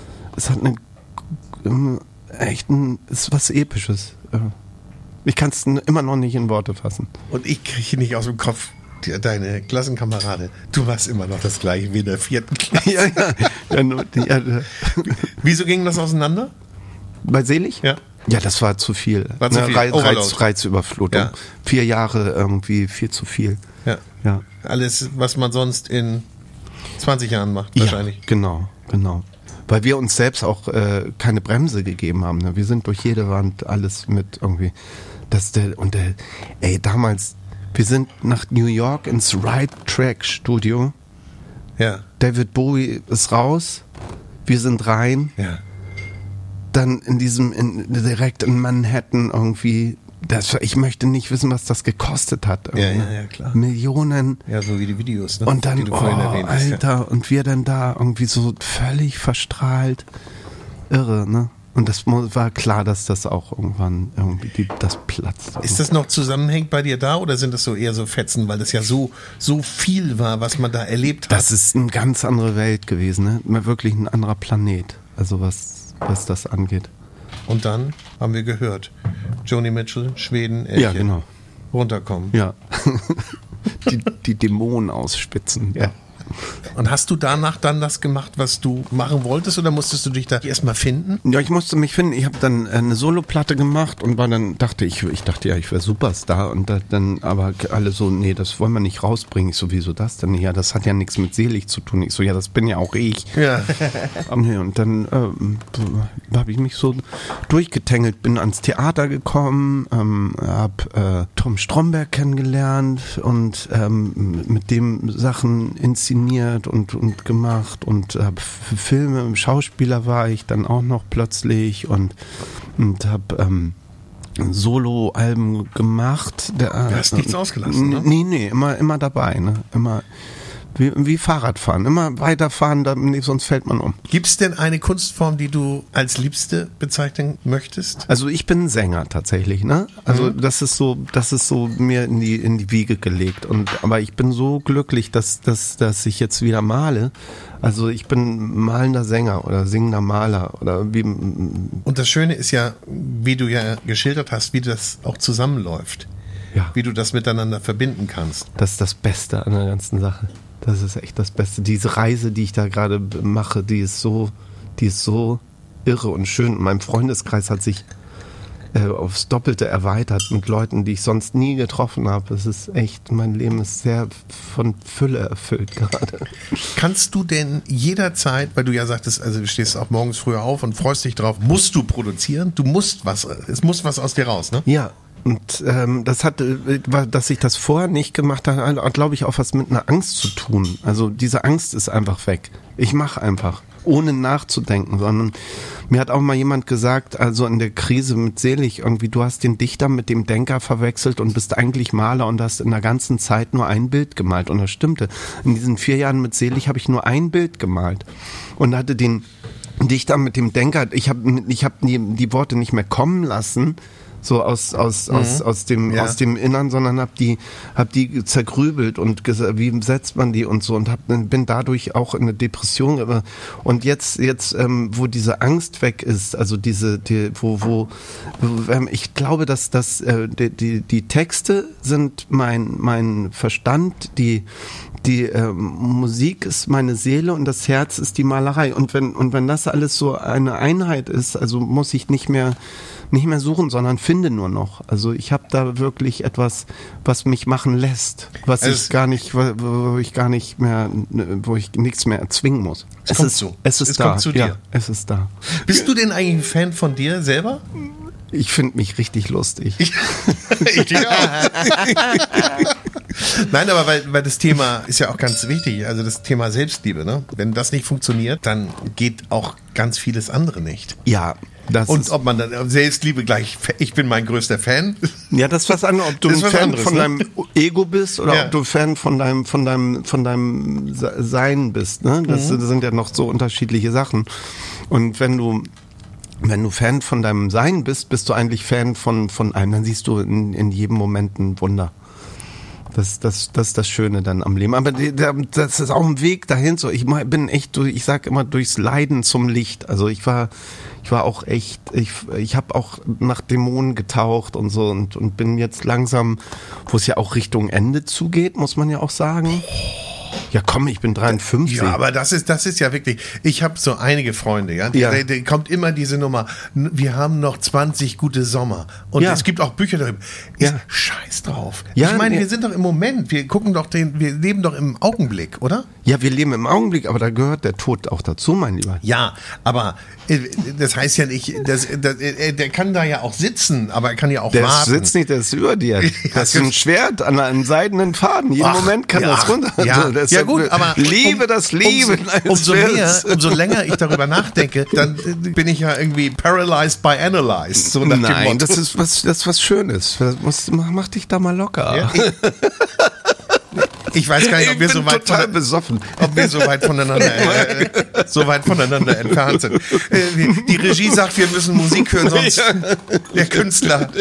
ist was Episches. Ich kann es immer noch nicht in Worte fassen. Und ich kriege nicht aus dem Kopf, deine Klassenkamerade, du warst immer noch das Gleiche wie in der 4. Klasse. Ja. Wieso ging das auseinander? Bei Selig? Ja. Ja, das war zu viel. War zu viel. Reizüberflutung. Ja. 4 Jahre irgendwie viel zu viel. Ja. Alles, was man sonst in 20 Jahren macht, wahrscheinlich. Ja, genau. Weil wir uns selbst auch keine Bremse gegeben haben. Ne? Wir sind durch jede Wand alles mit irgendwie. Damals, wir sind nach New York ins Right Track Studio. Ja. David Bowie ist raus. Wir sind rein. Ja. Dann direkt in Manhattan irgendwie, ich möchte nicht wissen, was das gekostet hat. Ja, klar. Millionen. Ja, so wie die Videos, ne? Und dann, die du vorhin erwähnt hast. Alter, und wir dann da irgendwie so völlig verstrahlt. Irre, ne? Und das war klar, dass das auch irgendwann irgendwie das platzt. Ist das noch zusammenhängend bei dir da oder sind das so eher so Fetzen, weil das ja so viel war, was man da erlebt hat? Das ist eine ganz andere Welt gewesen, ne? Wirklich ein anderer Planet. Also was das angeht. Und dann haben wir gehört, Joni Mitchell, Schweden, Elche. Ja, genau. Runterkommen. Ja. die Dämonen ausspitzen. Ja. Und hast du danach dann das gemacht, was du machen wolltest, oder musstest du dich da erstmal finden? Ja, ich musste mich finden. Ich habe dann eine Soloplatte gemacht und dachte, ich wäre Superstar. Und dann aber alle so, nee, das wollen wir nicht rausbringen. Ich so, wieso das denn? Ja, das hat ja nichts mit Selig zu tun. Ich so, ja, das bin ja auch ich. Ja. Und dann habe ich mich so durchgetängelt, bin ans Theater gekommen, habe Tom Stromberg kennengelernt und mit dem Sachen inszeniert und gemacht und habe Filme, Schauspieler war ich dann auch noch plötzlich und habe Solo-Alben gemacht. Du hast nichts ausgelassen, ne? Nee, immer dabei, ne? Immer wie Fahrradfahren, immer weiterfahren, sonst fällt man um. Gibt es denn eine Kunstform, die du als Liebste bezeichnen möchtest? Also ich bin Sänger tatsächlich, ne? Also das ist so mir in die Wiege gelegt. Aber ich bin so glücklich, dass ich jetzt wieder male. Also ich bin malender Sänger oder singender Maler oder wie. Und das Schöne ist ja, wie du ja geschildert hast, wie das auch zusammenläuft. Ja. Wie du das miteinander verbinden kannst. Das ist das Beste an der ganzen Sache. Das ist echt das Beste. Diese Reise, die ich da gerade mache, die ist so irre und schön. Und mein Freundeskreis hat sich aufs Doppelte erweitert mit Leuten, die ich sonst nie getroffen habe. Es ist echt, mein Leben ist sehr von Fülle erfüllt gerade. Kannst du denn jederzeit, weil du ja sagtest, also du stehst auch morgens früher auf und freust dich drauf, musst du produzieren? Es muss was aus dir raus, ne? Ja. Und dass ich das vorher nicht gemacht habe, hat, glaube ich, auch was mit einer Angst zu tun. Also diese Angst ist einfach weg. Ich mache einfach, ohne nachzudenken, sondern mir hat auch mal jemand gesagt, also in der Krise mit Selig, irgendwie, du hast den Dichter mit dem Denker verwechselt und bist eigentlich Maler und hast in der ganzen Zeit nur ein Bild gemalt. Und das stimmte. In diesen 4 Jahren mit Selig habe ich nur ein Bild gemalt und hatte den Dichter mit dem Denker, ich hab die Worte nicht mehr kommen lassen, so aus dem Innern, sondern hab die zergrübelt und gesagt, wie setzt man die und so, und bin dadurch auch in eine Depression. Und jetzt wo diese Angst weg ist, also ich glaube, dass die Texte sind mein Verstand, die Musik ist meine Seele und das Herz ist die Malerei. Und wenn das alles so eine Einheit ist, also muss ich nicht mehr suchen, sondern finde nur noch. Also ich habe da wirklich etwas, was mich machen lässt, wo ich nichts mehr erzwingen muss. Es kommt zu dir. Ja, es ist da. Bist du denn eigentlich ein Fan von dir selber? Ich finde mich richtig lustig. Ja. Nein, aber weil das Thema ist ja auch ganz wichtig, also das Thema Selbstliebe, ne? Wenn das nicht funktioniert, dann geht auch ganz vieles andere nicht. Ja. Und ob man dann Selbstliebe gleich, ich bin mein größter Fan. Ja, das ist was anderes, ob du ein Fan von deinem Ego bist oder ob du Fan von deinem Sein bist, ne? Das sind ja noch so unterschiedliche Sachen. Und wenn du Fan von deinem Sein bist, bist du eigentlich Fan von einem, dann siehst du in jedem Moment ein Wunder. Das ist das Schöne dann am Leben. Aber das ist auch ein Weg dahin. So, ich sag immer, durchs Leiden zum Licht. Also ich war auch echt, ich habe auch nach Dämonen getaucht und so und bin jetzt langsam, wo es ja auch Richtung Ende zugeht, muss man ja auch sagen. Ja komm, ich bin 53. Ja, aber das ist ja wirklich, ich habe so einige Freunde, die kommt immer diese Nummer, wir haben noch 20 gute Sommer und es gibt auch Bücher darüber. Scheiß drauf. Ich meine, wir sind doch im Moment, wir leben doch im Augenblick, oder? Ja, wir leben im Augenblick, aber da gehört der Tod auch dazu, mein Lieber. Ja, aber das heißt ja nicht, der kann da ja auch sitzen, aber er kann ja auch warten. Der sitzt nicht, der ist über dir. Das ist ein Schwert an einem seidenen Faden. Jeden Moment kann das runter. Ja gut, aber Liebe das Leben. Umso länger ich darüber nachdenke, dann bin ich ja irgendwie paralyzed by analyzed. So Nein, das ist was Schönes. Mach dich da mal locker. Ja, ich weiß gar nicht, ob wir so weit voneinander entfernt sind. Die Regie sagt, wir müssen Musik hören, sonst der Künstler.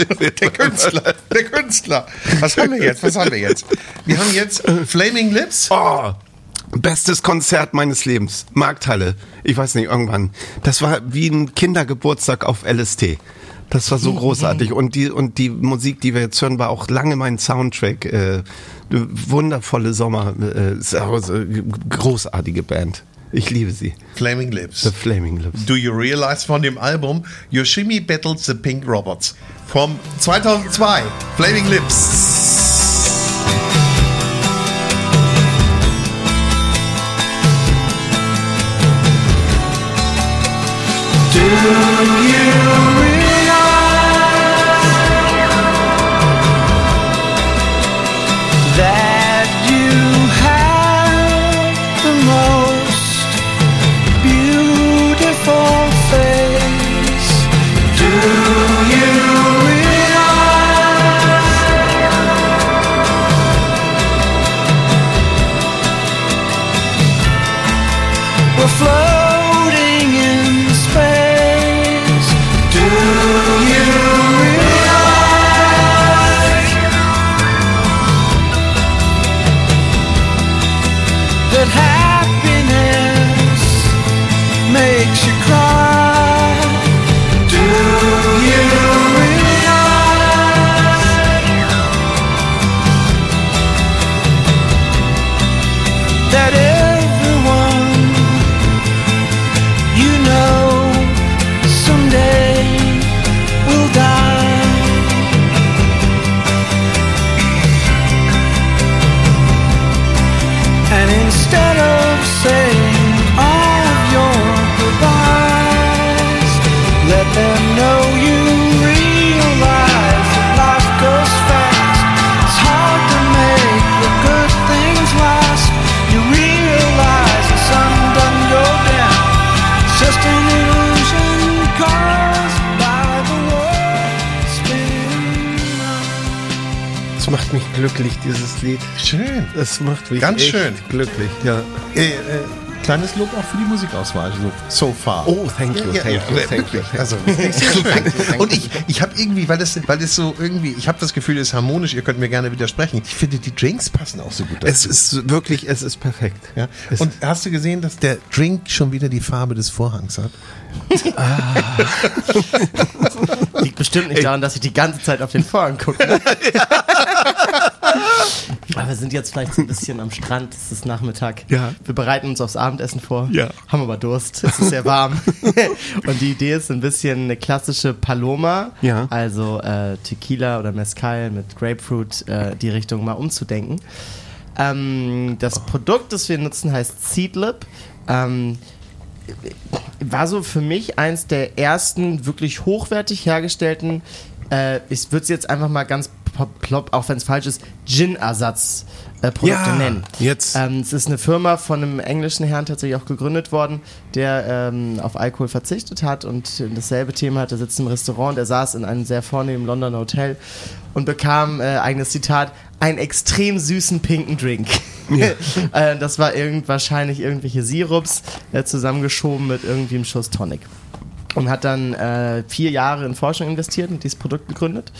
Was haben wir jetzt? Wir haben jetzt Flaming Lips. Oh, bestes Konzert meines Lebens. Markthalle. Ich weiß nicht, irgendwann. Das war wie ein Kindergeburtstag auf LSD. Das war so großartig. Und die Musik, die wir jetzt hören, war auch lange mein Soundtrack. Wundervolle Sommer. Großartige Band. Ich liebe sie. Flaming Lips. The Flaming Lips. Do You Realize von dem Album Yoshimi Battles the Pink Robots vom 2002. Flaming Lips. Do you that you have the most beautiful face? Do you realize we're floating in space? Do you that happiness makes you cry? Do you realize that everyone you know someday will die? And instead of saying all of your goodbyes, let them know you realize that life goes fast. It's hard to make the good things last. You realize the sun doesn't go down. It's just an illusion caused by the world spinning round. Das macht mich glücklich, dieses Lied. Schön. Das macht mich ganz echt schön glücklich, ja. kleines Lob auch für die Musikauswahl so far. Oh, thank you. Also, und ich habe irgendwie, weil das so irgendwie, ich habe das Gefühl, es ist harmonisch, ihr könnt mir gerne widersprechen. Ich finde, die Drinks passen auch so gut dazu. Es ist perfekt. Ja. Und hast du gesehen, dass der Drink schon wieder die Farbe des Vorhangs hat? Liegt bestimmt nicht daran, dass ich die ganze Zeit auf den Vorhang gucke. Ne? Aber wir sind jetzt vielleicht so ein bisschen am Strand, es ist Nachmittag. Ja. Wir bereiten uns aufs Abendessen vor, Ja. haben aber Durst, es ist sehr warm. Und die Idee ist ein bisschen eine klassische Paloma, Ja. also Tequila oder Mezcal mit Grapefruit, die Richtung mal umzudenken. Das Produkt, das wir nutzen, heißt Seedlip. War so für mich eins der ersten wirklich hochwertig hergestellten, ich würde es jetzt einfach mal ganz plopp, auch wenn es falsch ist, Gin-Ersatz-Produkte nennen. Jetzt. Es ist eine Firma von einem englischen Herrn tatsächlich auch gegründet worden, der auf Alkohol verzichtet hat und dasselbe Thema hat. Er sitzt im Restaurant, er saß in einem sehr vornehmen Londoner Hotel und bekam, eigenes Zitat, einen extrem süßen pinken Drink. Ja. Das war wahrscheinlich irgendwelche Sirups zusammengeschoben mit irgendwie einem Schuss Tonic. Und hat dann 4 Jahre in Forschung investiert und dieses Produkt gegründet.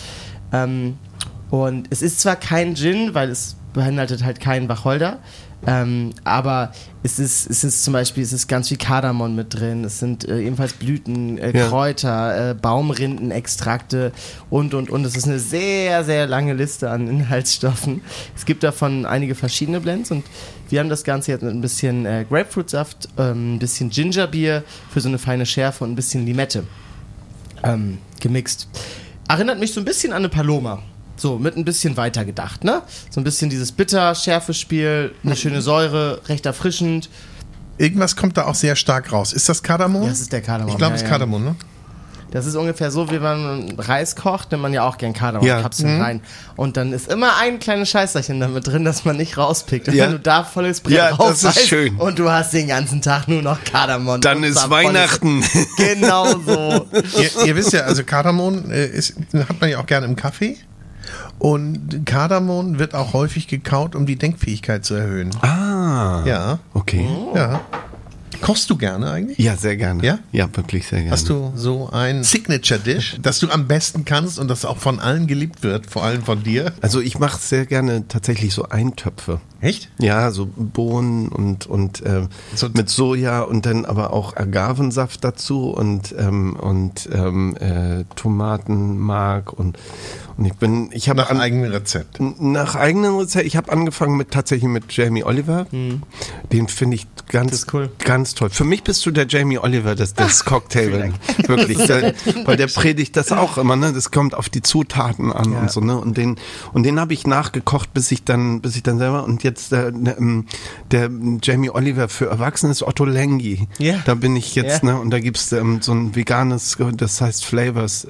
Und es ist zwar kein Gin, weil es beinhaltet halt keinen Wacholder, aber es ist zum Beispiel, es ist ganz viel Kardamom mit drin, es sind ebenfalls Blüten, Kräuter, Baumrindenextrakte und. Es ist eine sehr, sehr lange Liste an Inhaltsstoffen. Es gibt davon einige verschiedene Blends und wir haben das Ganze jetzt mit ein bisschen Grapefruitsaft, ein bisschen Gingerbier für so eine feine Schärfe und ein bisschen Limette gemixt. Erinnert mich so ein bisschen an eine Paloma. So, mit ein bisschen weiter gedacht, ne? So ein bisschen dieses Bitter-Schärfe-Spiel, eine schöne Säure, recht erfrischend. Irgendwas kommt da auch sehr stark raus. Ist das Kardamom? Ja, das ist der Kardamom. Ich glaube, es ist Kardamom, ne? Das ist ungefähr so, wie man Reis kocht, nimmt man ja auch gern Kardamom-Kapseln rein. Und dann ist immer ein kleines Scheißerchen damit drin, dass man nicht rauspickt. Und wenn du da volles Brett das ist schön. Und du hast den ganzen Tag nur noch Kardamom. Dann ist Weihnachten. Genau so. Ihr wisst ja, also Kardamom hat man ja auch gerne im Kaffee. Und Kardamom wird auch häufig gekaut, um die Denkfähigkeit zu erhöhen. Ah. Ja. Okay. Ja. Kochst du gerne eigentlich? Ja, sehr gerne. Ja? Ja, wirklich sehr gerne. Hast du so ein Signature-Dish, das du am besten kannst und das auch von allen geliebt wird, vor allem von dir? Also ich mache sehr gerne tatsächlich so Eintöpfe. Echt? Ja, so Bohnen und So- mit Soja und dann aber auch Agavensaft dazu und Tomatenmark und ich habe Nach eigenem Rezept. nach eigenen Rezept. Ich habe angefangen tatsächlich mit Jamie Oliver. Den finde ich Das ist cool. ganz toll. Für mich bist du der Jamie Oliver des Cocktail. Wirklich. Weil der predigt das auch immer, ne? Das kommt auf die Zutaten an und so, ne? Und den habe ich nachgekocht, bis ich dann selber, und jetzt der Jamie Oliver für Erwachsene ist Otto Lengi. Ja. Da bin ich jetzt, Ja. ne? Und da gibt's so ein veganes, das heißt Flavors,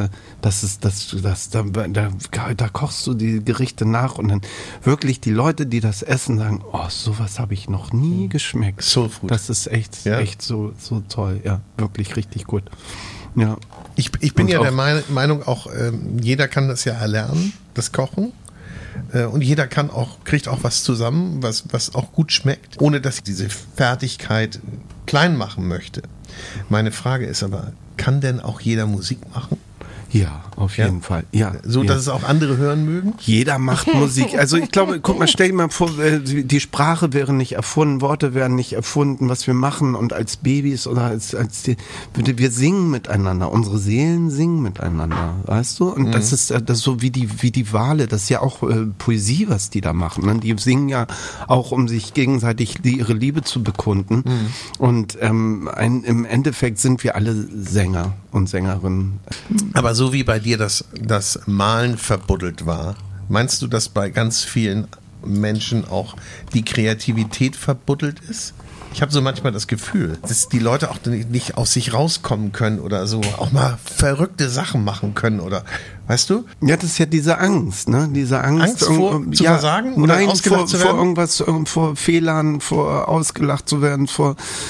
da kochst du die Gerichte nach und dann wirklich die Leute, die das essen, sagen, oh, sowas habe ich noch nie geschmeckt. Soulfood. Das ist echt so toll, ja, wirklich richtig gut. Ja. Ich bin Und ja auch- der Meinung, auch jeder kann das ja erlernen, das Kochen. Und jeder kriegt auch was zusammen, was auch gut schmeckt, ohne dass ich diese Fertigkeit klein machen möchte. Meine Frage ist aber, kann denn auch jeder Musik machen? Ja, auf jeden Fall. Ja, So, ja. dass es auch andere hören mögen? Jeder macht Musik. Also ich glaube, guck mal, stell dir mal vor, die Sprache wäre nicht erfunden, Worte wären nicht erfunden, was wir machen, und als Babys oder wir singen miteinander, unsere Seelen singen miteinander, weißt du? Und das ist so wie die Wale, das ist ja auch Poesie, was die da machen. Ne? Die singen ja auch, um sich gegenseitig ihre Liebe zu bekunden. Und im Endeffekt sind wir alle Sänger und Sängerinnen. Aber so wie bei dir das Malen verbuddelt war, meinst du, dass bei ganz vielen Menschen auch die Kreativität verbuddelt ist? Ich habe so manchmal das Gefühl, dass die Leute auch nicht aus sich rauskommen können oder so auch mal verrückte Sachen machen können oder, weißt du? Ja, das ist ja diese Angst, ne? Diese Angst Zu versagen oder nein, ausgelacht zu werden? vor irgendwas, vor Fehlern, vor ausgelacht zu werden, vor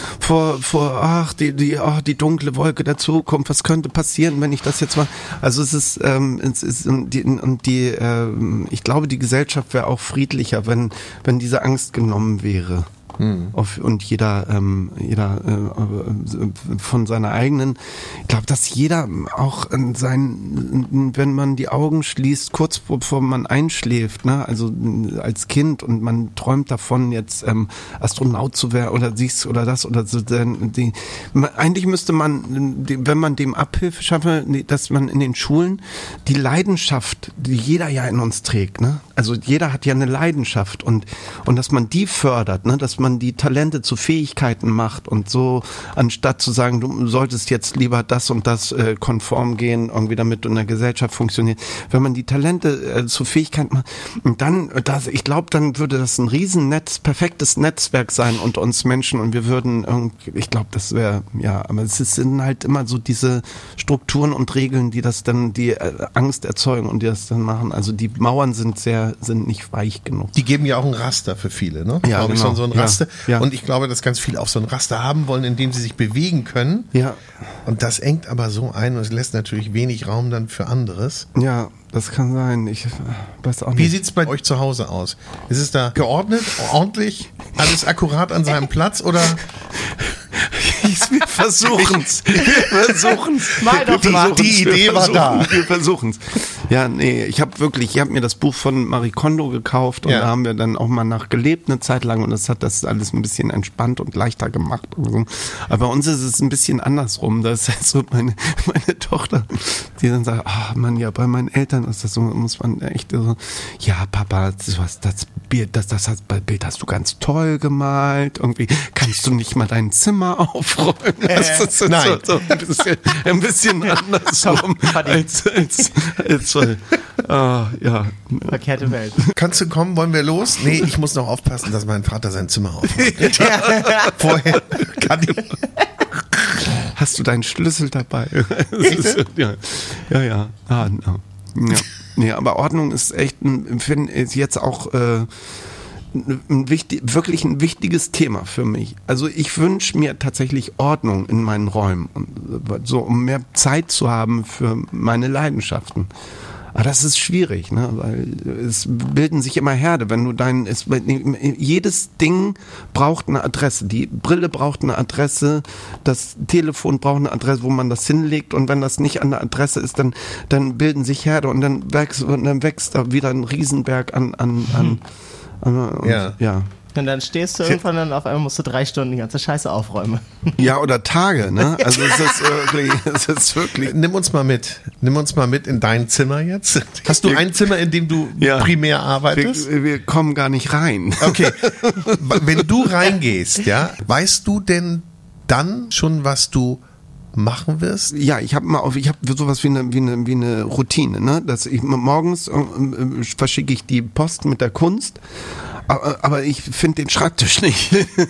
die dunkle Wolke der Zukunft. Was könnte passieren, wenn ich das jetzt mal? Also es ist ich glaube, die Gesellschaft wäre auch friedlicher, wenn diese Angst genommen wäre. Und jeder von seiner eigenen, ich glaube, dass jeder auch wenn man die Augen schließt, kurz bevor man einschläft, ne, also als Kind und man träumt davon, jetzt Astronaut zu werden oder dies oder das oder so, eigentlich müsste man, wenn man dem Abhilfe schaffe, dass man in den Schulen die Leidenschaft, die jeder ja in uns trägt, ne, also jeder hat ja eine Leidenschaft und dass man die fördert, ne, dass man die Talente zu Fähigkeiten macht und so, anstatt zu sagen, du solltest jetzt lieber das und das konform gehen, irgendwie damit du in der Gesellschaft funktionierst. Wenn man die Talente zu Fähigkeiten macht, und dann, ich glaube, dann würde das ein perfektes Netzwerk sein unter uns Menschen und wir würden ich glaube, das wäre, ja, aber es sind halt immer so diese Strukturen und Regeln, die das dann, die Angst erzeugen und die das dann machen. Also die Mauern sind nicht weich genug. Die geben ja auch ein Raster für viele, ne? Ja, glaube genau. Ich, so ein Raster. Ja. Und ich glaube, dass ganz viele auch so ein Raster haben wollen, in dem sie sich bewegen können. Ja. Und das engt aber so ein und es lässt natürlich wenig Raum dann für anderes. Ja, das kann sein. Ich weiß auch nicht. Wie sieht's bei euch zu Hause aus? Ist es da geordnet, ordentlich, alles akkurat an seinem Platz oder? Wir versuchen's. Mal doch mal. Die Idee war da. Wir versuchen's. Ja, nee, ich habe mir das Buch von Marie Kondo gekauft und da haben wir dann auch mal nachgelebt eine Zeit lang und das hat das alles ein bisschen entspannt und leichter gemacht. Und so. Aber bei uns ist es ein bisschen andersrum. Da ist halt so meine Tochter, die dann sagt, Mann, ja, bei meinen Eltern ist das so, muss man echt so, ja, Papa, das Bild hast du ganz toll gemalt. Irgendwie kannst du nicht mal dein Zimmer aufräumen. Das ist nein. So ein bisschen andersrum als ja. Verkehrte Welt. Kannst du kommen, wollen wir los? Nee, ich muss noch aufpassen, dass mein Vater sein Zimmer aufräumt. Vorher kann ich. Hast du deinen Schlüssel dabei? Ja. Ja. Nee, aber Ordnung ist echt jetzt auch wirklich ein wichtiges Thema für mich. Also ich wünsche mir tatsächlich Ordnung in meinen Räumen, so um mehr Zeit zu haben für meine Leidenschaften. Aber das ist schwierig, ne? Weil es bilden sich immer Herde. Wenn du jedes Ding braucht eine Adresse. Die Brille braucht eine Adresse, das Telefon braucht eine Adresse, wo man das hinlegt. Und wenn das nicht an der Adresse ist, dann bilden sich Herde und dann wächst da wieder ein Riesenberg an ja. Und dann stehst du irgendwann und auf einmal musst du 3 Stunden die ganze Scheiße aufräumen. Ja, oder Tage, ne? Also es ist wirklich. Nimm uns mal mit in dein Zimmer jetzt. Hast du ein Zimmer, in dem du primär arbeitest? Wir kommen gar nicht rein. Okay. Wenn du reingehst, ja, weißt du denn dann schon, was du machen wirst? Ja, ich habe sowas wie eine Routine, ne? Dass ich morgens verschicke ich die Post mit der Kunst. Aber ich finde den Schreibtisch nicht.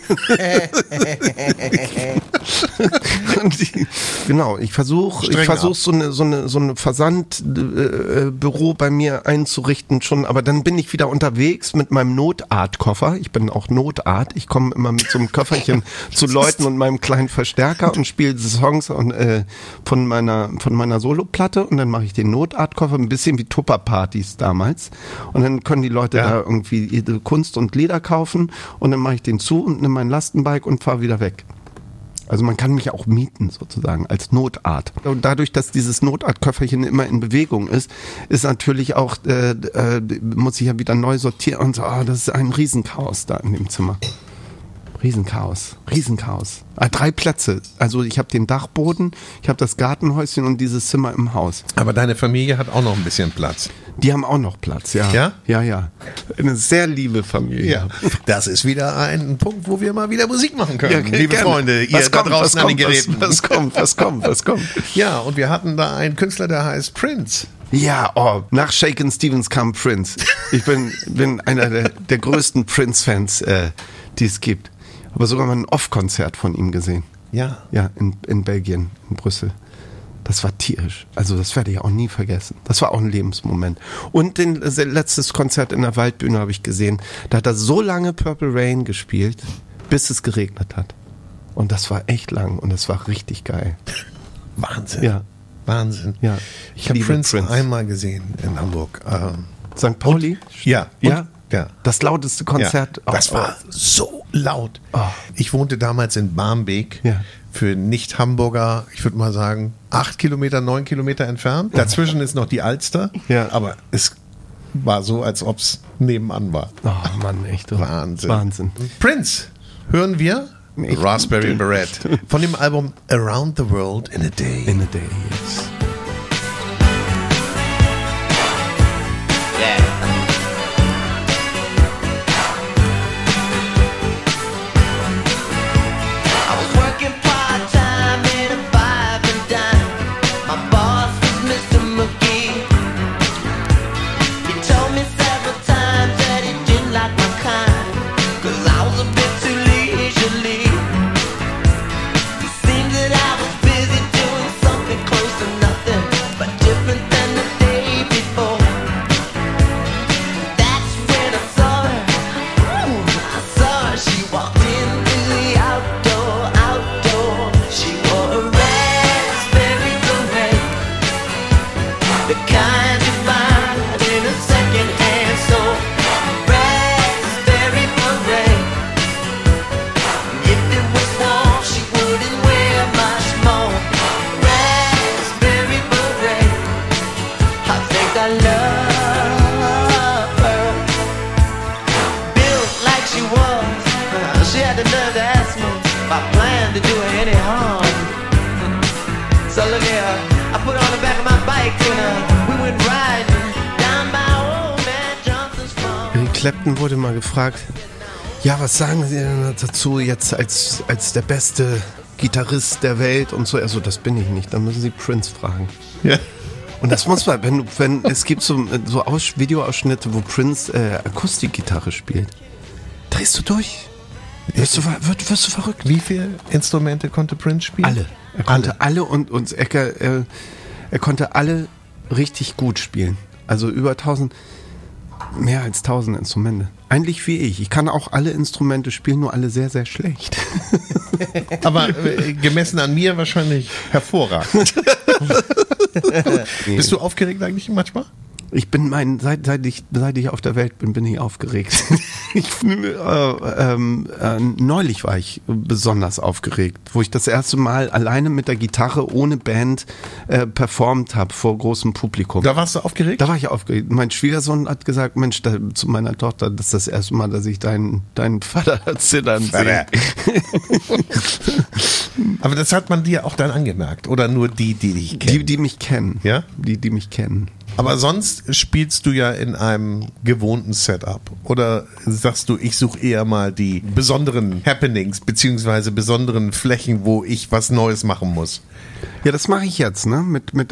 Genau, ich versuche so eine Versandbüro bei mir einzurichten schon, aber dann bin ich wieder unterwegs mit meinem Notart-Koffer. Ich bin auch Notart. Ich komme immer mit so einem Köfferchen zu Leuten und meinem kleinen Verstärker und spiele Songs von meiner Soloplatte und dann mache ich den Notart-Koffer, ein bisschen wie Tupper-Partys damals. Und dann können die Leute da irgendwie ihre Kunst und Lieder kaufen und dann mache ich den zu und nehme mein Lastenbike und fahre wieder weg. Also man kann mich auch mieten sozusagen als Notart. Und dadurch, dass dieses Notart-Köfferchen immer in Bewegung ist natürlich auch, muss ich ja wieder neu sortieren und so, das ist ein Riesenchaos da in dem Zimmer. Riesenchaos. 3 Plätze. Also ich habe den Dachboden, ich habe das Gartenhäuschen und dieses Zimmer im Haus. Aber deine Familie hat auch noch ein bisschen Platz. Die haben auch noch Platz, ja. Ja? Ja. Eine sehr liebe Familie. Ja. Das ist wieder ein Punkt, wo wir mal wieder Musik machen können. Ja, liebe gerne. Freunde, ihr da draußen an den Geräten. Was kommt? Ja, und wir hatten da einen Künstler, der heißt Prince. Ja, nach Shakin' Stevens kam Prince. Ich bin einer der größten Prince-Fans, die es gibt. Aber sogar mal ein Off-Konzert von ihm gesehen. Ja. Ja, in Belgien, in Brüssel. Das war tierisch. Also das werde ich auch nie vergessen. Das war auch ein Lebensmoment. Und letztes Konzert in der Waldbühne habe ich gesehen. Da hat er so lange Purple Rain gespielt, bis es geregnet hat. Und das war echt lang und das war richtig geil. Wahnsinn. Ja. Wahnsinn. Ja. Ich habe Prince einmal gesehen in Hamburg. St. Pauli? Ja. Ja. Das lauteste Konzert. Ja, das war so laut. Ich wohnte damals in Barmbek, für Nicht-Hamburger, ich würde mal sagen, 8 Kilometer, 9 Kilometer entfernt. Dazwischen ist noch die Alster, aber es war so, als ob es nebenan war. Oh Mann, echt. Wahnsinn. Prince, hören wir? Raspberry Beret von dem Album Around the World in a Day. In a Day, yes. Clapton wurde mal gefragt, ja, was sagen Sie denn dazu jetzt als der beste Gitarrist der Welt und so? Also, das bin ich nicht, dann müssen Sie Prince fragen. Ja. Und das muss man, wenn es gibt so Videoausschnitte, wo Prince Akustikgitarre spielt. Drehst du durch? Wirst du verrückt? Wie viele Instrumente konnte Prince spielen? Alle. Er konnte alle und er konnte alle richtig gut spielen. Also mehr als 1000 Instrumente. Eigentlich wie ich. Ich kann auch alle Instrumente spielen, nur alle sehr, sehr schlecht. Aber gemessen an mir wahrscheinlich hervorragend. Bist du aufgeregt eigentlich manchmal? Ich bin seit ich auf der Welt bin ich aufgeregt. Neulich war ich besonders aufgeregt, wo ich das erste Mal alleine mit der Gitarre ohne Band performt habe vor großem Publikum. Da warst du aufgeregt? Da war ich aufgeregt. Mein Schwiegersohn hat gesagt, Mensch, zu meiner Tochter, das ist das erste Mal, dass ich deinen Vater zittern sehe. Aber das hat man dir auch dann angemerkt? Oder nur die dich kennen? Die mich kennen. Ja? Die mich kennen. Aber sonst spielst du ja in einem gewohnten Setup. Oder sagst du, ich suche eher mal die besonderen Happenings beziehungsweise besonderen Flächen, wo ich was Neues machen muss? Ja, das mache ich jetzt, ne?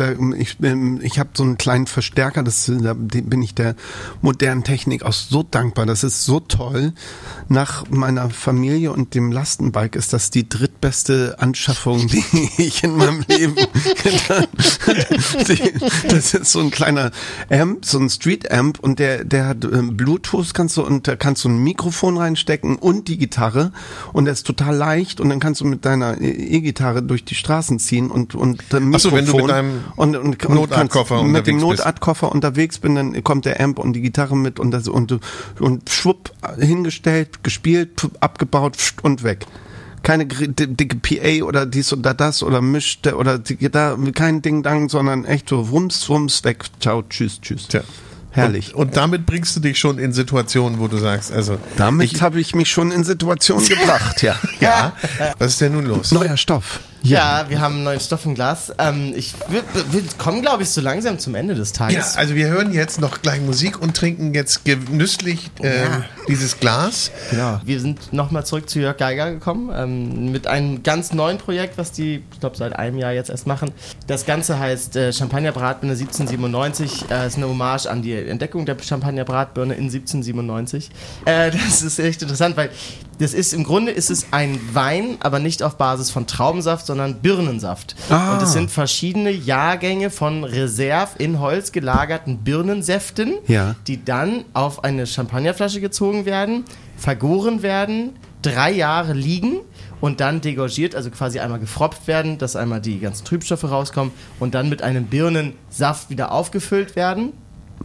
Ich habe so einen kleinen Verstärker, da bin ich der modernen Technik auch so dankbar. Das ist so toll. Nach meiner Familie und dem Lastenbike ist das die drittbeste Anschaffung, die ich in meinem Leben getan habe. Das ist so ein kleiner Amp, so ein Street Amp und der hat Bluetooth da kannst du ein Mikrofon reinstecken und die Gitarre und der ist total leicht und dann kannst du mit deiner E-Gitarre durch die Straßen ziehen und Mikrofon. Achso, wenn du mit deinem Notartkoffer unterwegs mit dem Notartkoffer unterwegs bin, dann kommt der Amp und die Gitarre mit und schwupp hingestellt, gespielt, abgebaut und weg. Keine dicke PA oder dies oder das oder mischte oder kein Ding-Dang, sondern echt so wumms, weg, ciao, tschüss. Tja. Herrlich. Und damit bringst du dich schon in Situationen, wo du sagst, also... Damit habe ich mich schon in Situationen gebracht, ja. Ja. Was ist denn nun los? Neuer Stoff. Ja, wir haben einen neuen Stoff im Glas. Wir kommen, glaube ich, so langsam zum Ende des Tages. Ja, also wir hören jetzt noch gleich Musik und trinken jetzt genüsslich dieses Glas. Genau. Wir sind nochmal zurück zu Jörg Geiger gekommen, mit einem ganz neuen Projekt, was die, ich glaube, seit einem Jahr jetzt erst machen. Das Ganze heißt Champagnerbratbirne 1797. Ist eine Hommage an die Entdeckung der Champagnerbratbirne in 1797. Das ist echt interessant, weil im Grunde ist es ein Wein, aber nicht auf Basis von Traubensaft, sondern Birnensaft. Und es sind verschiedene Jahrgänge von Reserve in Holz gelagerten Birnensäften, die dann auf eine Champagnerflasche gezogen werden, vergoren werden, 3 Jahre liegen und dann degorgiert, also quasi einmal gefropft werden, dass einmal die ganzen Trübstoffe rauskommen und dann mit einem Birnensaft wieder aufgefüllt werden.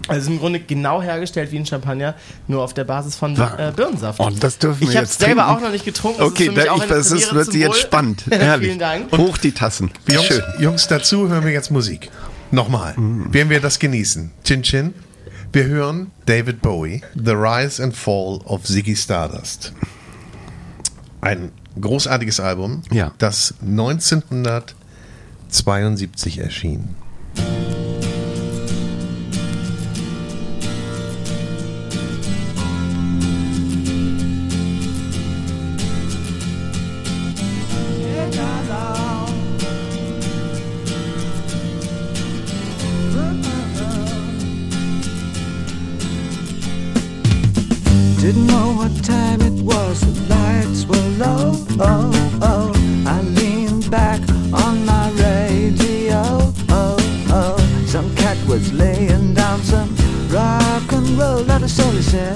Also im Grunde genau hergestellt wie ein Champagner, nur auf der Basis von Birnensaft. Und das dürfen wir Ich habe es jetzt selber trinken. auch noch nicht getrunken. Okay, das wird jetzt spannend. Herrlich. Vielen Dank. Hoch die Tassen. Jungs, dazu hören wir jetzt Musik. Nochmal. Werden wir das genießen? Chin Chin. Wir hören David Bowie, The Rise and Fall of Ziggy Stardust. Ein großartiges Album, das 1972 erschien. Didn't know what time it was, the lights were low. Oh, oh. I leaned back on my radio. Oh, oh. Some cat was laying down some rock and roll, that is all he said.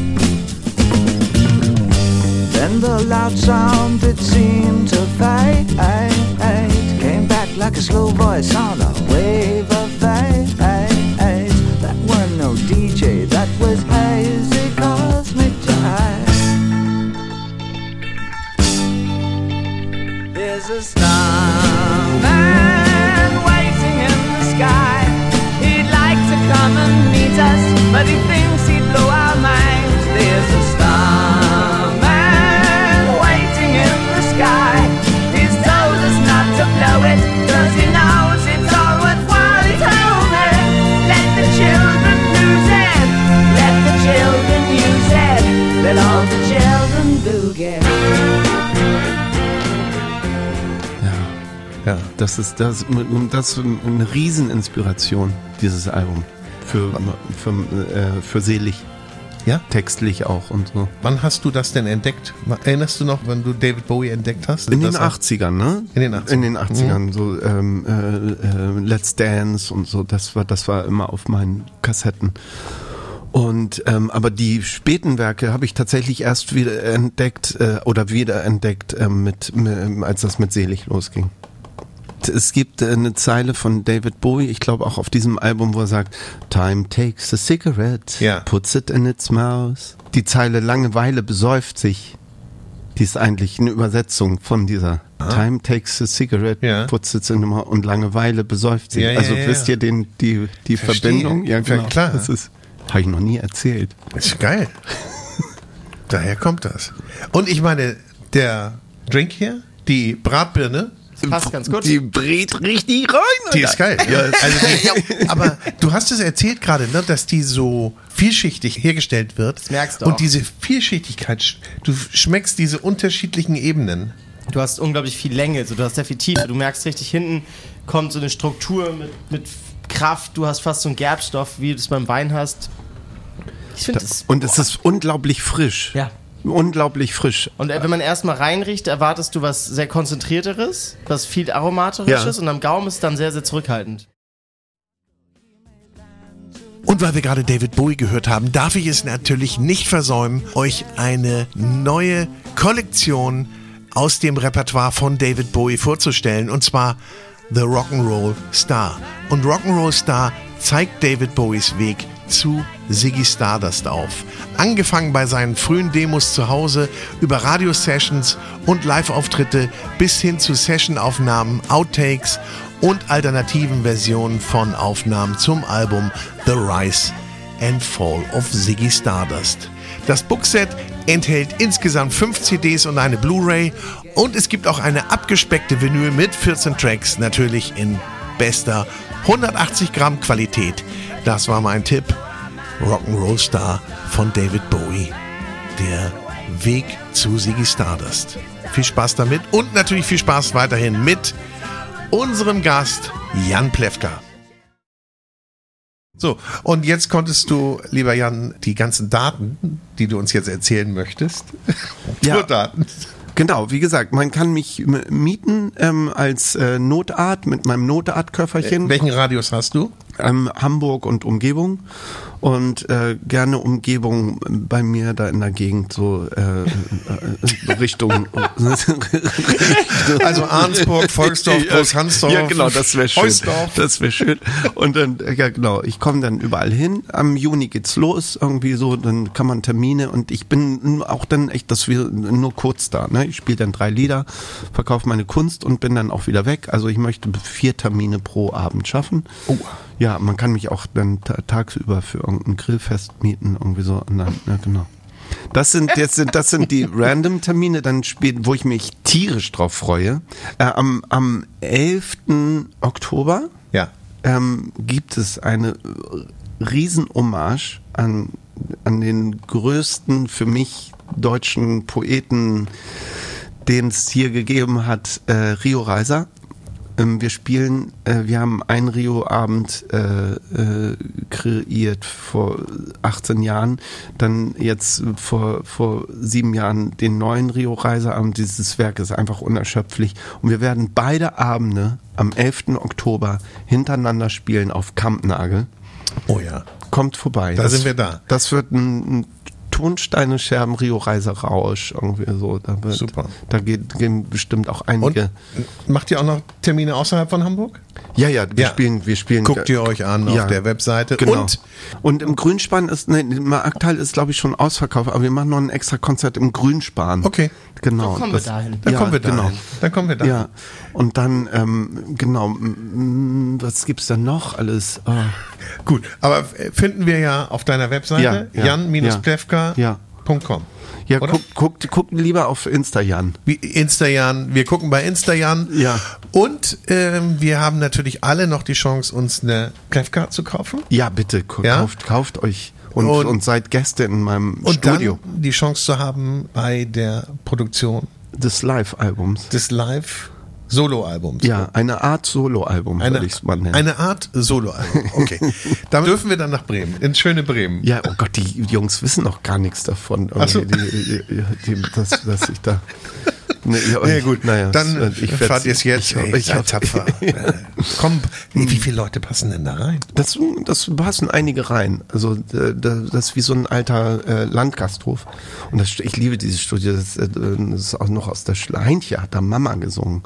Then the loud sound, it seemed to fade. Came back like a slow voice on a wave of fate. That wasn't no DJ, that was hazy cosmic jive. There's a starman waiting in the sky. He'd like to come and meet us, but he thinks he'd blow our minds. There's a starman waiting in the sky. He's told us not to blow it, 'cause he knows it's all worthwhile. He told me, let the children lose it, let the children use it, let all the children boogie. Ja, das ist eine Rieseninspiration, dieses Album. Für Selig. Ja? Textlich auch und so. Wann hast du das denn entdeckt? Erinnerst du noch, wann du David Bowie entdeckt hast? In den 80ern, ne? In den 80ern. In den 80ern, so Let's Dance und so, das war immer auf meinen Kassetten. Und aber die späten Werke habe ich tatsächlich erst wiederentdeckt, als das mit Selig losging. Es gibt eine Zeile von David Bowie, ich glaube auch auf diesem Album, wo er sagt, Time takes a cigarette, puts it in its mouth. Die Zeile Langeweile besäuft sich, die ist eigentlich eine Übersetzung von dieser Time takes a cigarette, puts it in the mouth und Langeweile besäuft sich. Wisst ihr die Verbindung? Ja, genau. Klar. Das habe ich noch nie erzählt. Das ist geil. Daher kommt das. Und ich meine, der Drink hier, die Bratbirne, passt ganz gut. Die brät richtig rein. Die ist geil. Ja, aber du hast es erzählt gerade, ne, dass die so vielschichtig hergestellt wird. Das merkst du auch. Und diese Vielschichtigkeit, du schmeckst diese unterschiedlichen Ebenen. Du hast unglaublich viel Länge, also du hast sehr viel Tiefe. Du merkst richtig, hinten kommt so eine Struktur mit Kraft. Du hast fast so einen Gerbstoff, wie du es beim Wein hast. Ich finde es. Und es ist unglaublich frisch. Ja. Unglaublich frisch. Und wenn man erstmal reinriecht, erwartest du was sehr Konzentrierteres, was viel Aromatisches und am Gaumen ist es dann sehr, sehr zurückhaltend. Und weil wir gerade David Bowie gehört haben, darf ich es natürlich nicht versäumen, euch eine neue Kollektion aus dem Repertoire von David Bowie vorzustellen, und zwar The Rock'n'Roll Star. Und Rock'n'Roll Star zeigt David Bowies Weg zu Ziggy Stardust auf. Angefangen bei seinen frühen Demos zu Hause, über Radio-Sessions und Live-Auftritte bis hin zu Session-Aufnahmen, Outtakes und alternativen Versionen von Aufnahmen zum Album The Rise and Fall of Ziggy Stardust. Das Bookset enthält insgesamt 5 CDs und eine Blu-ray, und es gibt auch eine abgespeckte Vinyl mit 14 Tracks, natürlich in bester 180 Gramm Qualität. Das war mein Tipp. Rock'n'Roll Star von David Bowie. Der Weg zu Ziggy Stardust. Viel Spaß damit und natürlich viel Spaß weiterhin mit unserem Gast Jan Plewka. So, und jetzt konntest du, lieber Jan, die ganzen Daten, die du uns jetzt erzählen möchtest, Daten. Genau, wie gesagt, man kann mich mieten als Notart mit meinem Notartköfferchen. Welchen Radius hast du? Hamburg und Umgebung. und gerne Umgebung bei mir da in der Gegend, so Richtung Also Arnsburg, Volksdorf, Großhansdorf. Ja, genau, das wäre schön. Heusdorf. Das wäre schön. Und dann, ja genau, ich komme dann überall hin. Am Juni geht's los, irgendwie so, dann kann man Termine und ich bin auch dann echt, dass wir nur kurz da, ne? Ich spiele dann 3 Lieder, verkaufe meine Kunst und bin dann auch wieder weg. Also ich möchte 4 Termine pro Abend schaffen. Oh. Ja, man kann mich auch dann tagsüber für irgendein Grillfest mieten, irgendwie so. Und dann, ja, genau. Das sind die Random-Termine, dann spielen, wo ich mich tierisch drauf freue. Am 11. Oktober gibt es eine Riesenhommage an den größten für mich deutschen Poeten, den es hier gegeben hat, Rio Reiser. Wir haben einen Rio-Abend kreiert vor 18 Jahren, dann jetzt vor 7 Jahren den neuen Rio Reiser-Abend. Dieses Werk ist einfach unerschöpflich und wir werden beide Abende am 11. Oktober hintereinander spielen auf Kampnagel. Oh ja. Kommt vorbei. Da sind wir da. Das wird ein Tonsteine, Scherben, Rio Reiser Rausch, irgendwie so. Super. Da gehen bestimmt auch einige. Und macht ihr auch noch Termine außerhalb von Hamburg? Ja, wir spielen. Guckt ihr euch an auf der Webseite. Genau. Und im Grünspan ist, Marktal ist glaube ich schon ausverkauft, aber wir machen noch ein extra Konzert im Grünspan. Okay. Genau. Dann kommen wir dahin. Dann kommen wir dahin. Ja. Und dann, was gibt's da noch alles? Oh. Gut, aber finden wir ja auf deiner Webseite, jan-plewka.com. Ja, guckt lieber auf Insta-Jan. Insta-Jan, wir gucken bei Insta-Jan. Ja. Und wir haben natürlich alle noch die Chance, uns eine Plewka zu kaufen. Ja, bitte, kauft euch und seid Gäste in meinem Studio. Und dann die Chance zu haben bei der Produktion des Live-Albums. Des Live-Solo-Albums. Ja, eine Art Solo-Album, würde ich es mal nennen. Eine Art Solo-Album, okay. Da dürfen wir dann nach Bremen, ins schöne Bremen. Ja, oh Gott, die Jungs wissen noch gar nichts davon. Ach so. Dass ich da... gut, dann fahrt ihr es jetzt. Ich seid tapfer. Komm, wie viele Leute passen denn da rein? Das passen einige rein. Also das ist wie so ein alter Landgasthof. Und ich liebe dieses Studio. Das ist auch noch aus der Heintje hat da Mama gesungen.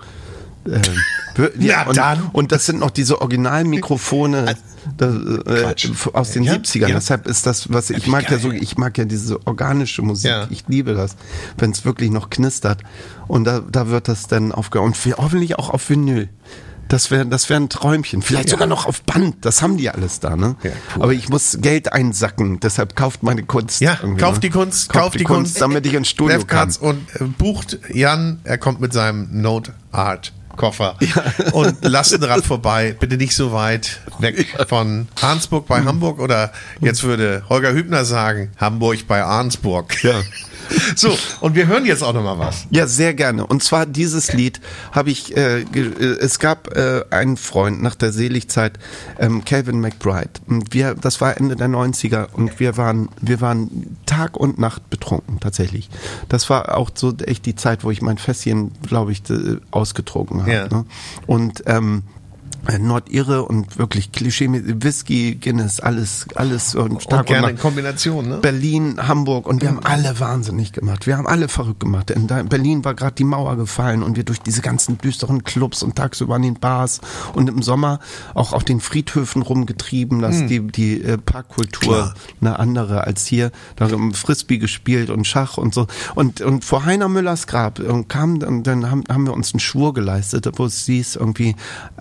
Und das sind noch diese Originalmikrofone aus den 70ern. Deshalb ist das, was ich mag ich mag ja diese organische Musik. Ja. Ich liebe das, wenn es wirklich noch knistert. Und da wird das dann aufgehört. Und hoffentlich auch auf Vinyl. Das wäre ein Träumchen. Vielleicht sogar noch auf Band. Das haben die alles da, ne? Ja, cool. Aber ich muss Geld einsacken. Deshalb kauft meine Kunst. Ja, kauft die Kunst. Kauft die Kunst, damit ich ins Studio kann. Und bucht Jan. Er kommt mit seinem Note Art Koffer und lasst dran vorbei. Bitte nicht so weit weg von Arnsburg bei Hamburg oder jetzt würde Holger Hübner sagen, Hamburg bei Arnsburg. Ja. So, und wir hören jetzt auch noch mal was. Ja, sehr gerne. Und zwar dieses Lied habe ich, es gab einen Freund nach der Seligzeit, Calvin McBride. Das war Ende der 90er und wir waren Tag und Nacht betrunken, tatsächlich. Das war auch so echt die Zeit, wo ich mein Fässchen, glaube ich, ausgetrunken habe. Ja. Ne? Und Nordirre und wirklich Klischee mit Whisky, Guinness, alles und stark und gerne in Kombination, ne? Berlin, Hamburg und wir haben alle wahnsinnig gemacht. Wir haben alle verrückt gemacht. In Berlin war gerade die Mauer gefallen und wir durch diese ganzen düsteren Clubs und tagsüber an den Bars und im Sommer auch auf den Friedhöfen rumgetrieben, dass die Parkkultur eine andere als hier. Da haben wir Frisbee gespielt und Schach und so. Und vor Heiner Müllers Grab kam und dann haben wir uns einen Schwur geleistet, wo es hieß irgendwie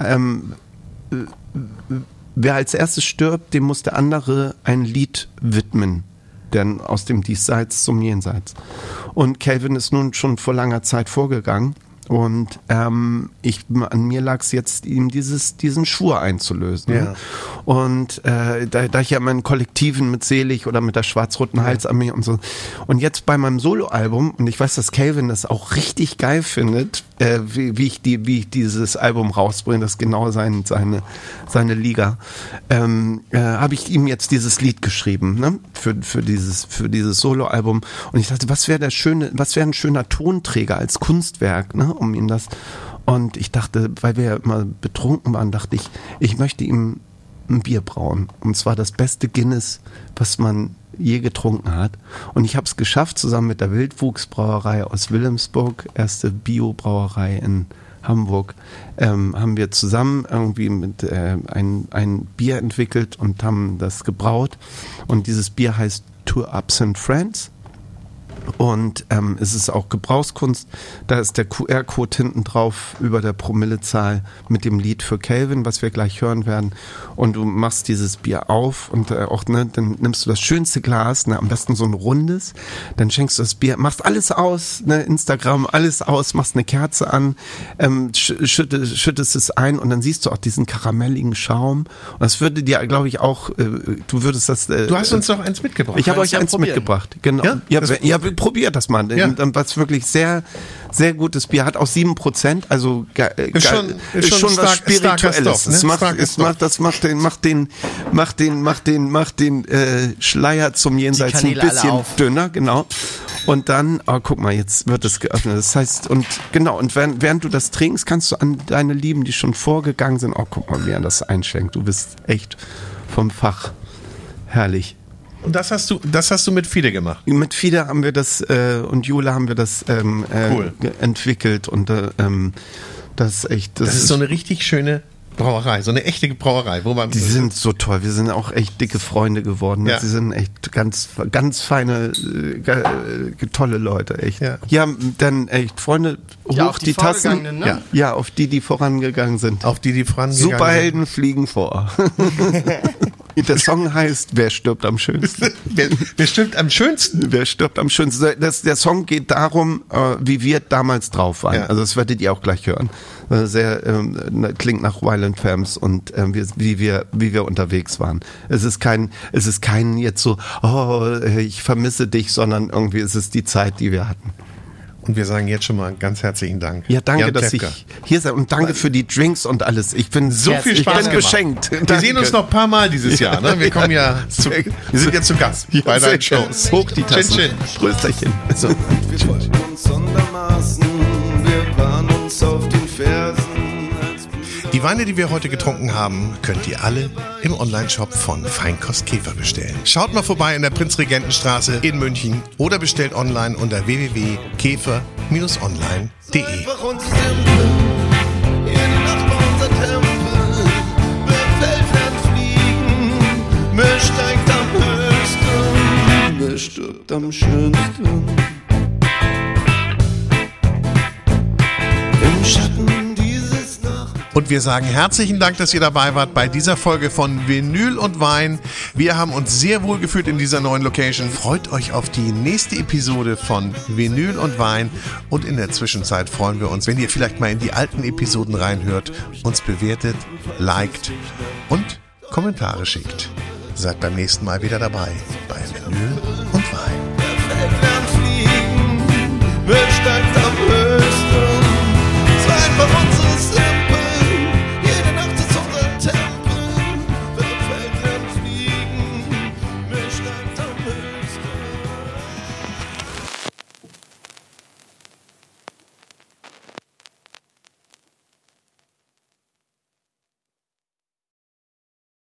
wer als erstes stirbt, dem muss der andere ein Lied widmen, denn aus dem Diesseits zum Jenseits. Und Calvin ist nun schon vor langer Zeit vorgegangen und an mir lag es jetzt, ihm diesen Schwur einzulösen. Ja. Und da ich ja meinen Kollektiven mit Selig oder mit der Schwarz-Roten Halsarmee und so. Und jetzt bei meinem Soloalbum, und ich weiß, dass Calvin das auch richtig geil findet, wie ich dieses Album rausbringe, das ist genau seine Liga, habe ich ihm jetzt dieses Lied geschrieben, ne? Für dieses Soloalbum. Und ich dachte, was wäre ein schöner Tonträger als Kunstwerk, ne? Um ihm das. Und ich dachte, weil wir ja immer betrunken waren, dachte ich möchte ihm ein Bier brauen. Und zwar das beste Guinness, was man je getrunken hat. Und ich habe es geschafft, zusammen mit der Wildwuchsbrauerei aus Wilhelmsburg, erste Bio-Brauerei in Hamburg, haben wir zusammen irgendwie mit ein Bier entwickelt und haben das gebraut. Und dieses Bier heißt Two Ups and Friends. Und es ist auch Gebrauchskunst. Da ist der QR-Code hinten drauf über der Promillezahl mit dem Lied für Calvin, was wir gleich hören werden. Und du machst dieses Bier auf und dann nimmst du das schönste Glas, am besten so ein rundes. Dann schenkst du das Bier, machst alles aus, Instagram, alles aus, machst eine Kerze an, schüttest es ein und dann siehst du auch diesen karamelligen Schaum. Und das würde dir, glaube ich, auch, du würdest das... du hast uns doch eins mitgebracht. Ich habe euch eins mitgebracht, genau. Ja, probiert das mal. Ja. Was wirklich sehr, sehr gutes Bier hat, auch 7%, also ist schon was Spirituelles. Stoff, Das macht den Schleier zum Jenseits ein bisschen dünner, genau. Und dann, guck mal, jetzt wird es geöffnet. Das heißt, und während du das trinkst, kannst du an deine Lieben, die schon vorgegangen sind, guck mal, wie er das einschenkt. Du bist echt vom Fach. Herrlich. Und das hast du mit Fide gemacht? Mit Fide haben wir das und Jule haben wir das cool. Entwickelt und das ist echt... Das ist so eine richtig schöne Brauerei, so eine echte Brauerei. Die sind so toll, wir sind auch echt dicke Freunde geworden. Ja. Sie sind echt ganz, ganz feine, tolle Leute, echt. Ja, dann echt Freunde, hoch die Tassen. Ne? Ja, auf die vorangegangen sind. Auf die vorangegangen Superhelden sind. fliegen vor. Der Song heißt Wer stirbt am schönsten? Wer stirbt am schönsten? Wer stirbt am schönsten? Der Song geht darum, wie wir damals drauf waren. Ja. Also das werdet ihr auch gleich hören. Sehr klingt nach Violent Femmes und wie wir unterwegs waren. Es ist kein jetzt so, ich vermisse dich, sondern irgendwie ist es die Zeit, die wir hatten. Und wir sagen jetzt schon mal ganz herzlichen Dank. Ja, danke, dass ich hier sein und danke für die Drinks und alles. Ich bin so viel Spaß beschenkt. Wir sehen uns noch ein paar Mal dieses Jahr. Ne? Wir kommen wir sind jetzt zu Gast bei deinen Shows. Hoch die Tassen. Chin, chin. Prösterchen. So. Wir wollten uns sondermaßen, wir waren uns auf den Fersen. Die Weine, die wir heute getrunken haben, könnt ihr alle im Onlineshop von Feinkost Käfer bestellen. Schaut mal vorbei in der Prinzregentenstraße in München oder bestellt online unter www.käfer-online.de. Einfach und simpel, jede Nacht war unser Tempel. Wer fällt, lernt fliegen, wer steigt am höchsten, wer stirbt am schönsten. Im Schatten. Und wir sagen herzlichen Dank, dass ihr dabei wart bei dieser Folge von Vinyl und Wein. Wir haben uns sehr wohl gefühlt in dieser neuen Location. Freut euch auf die nächste Episode von Vinyl und Wein. Und in der Zwischenzeit freuen wir uns, wenn ihr vielleicht mal in die alten Episoden reinhört, uns bewertet, liked und Kommentare schickt. Seid beim nächsten Mal wieder dabei bei Vinyl und Wein.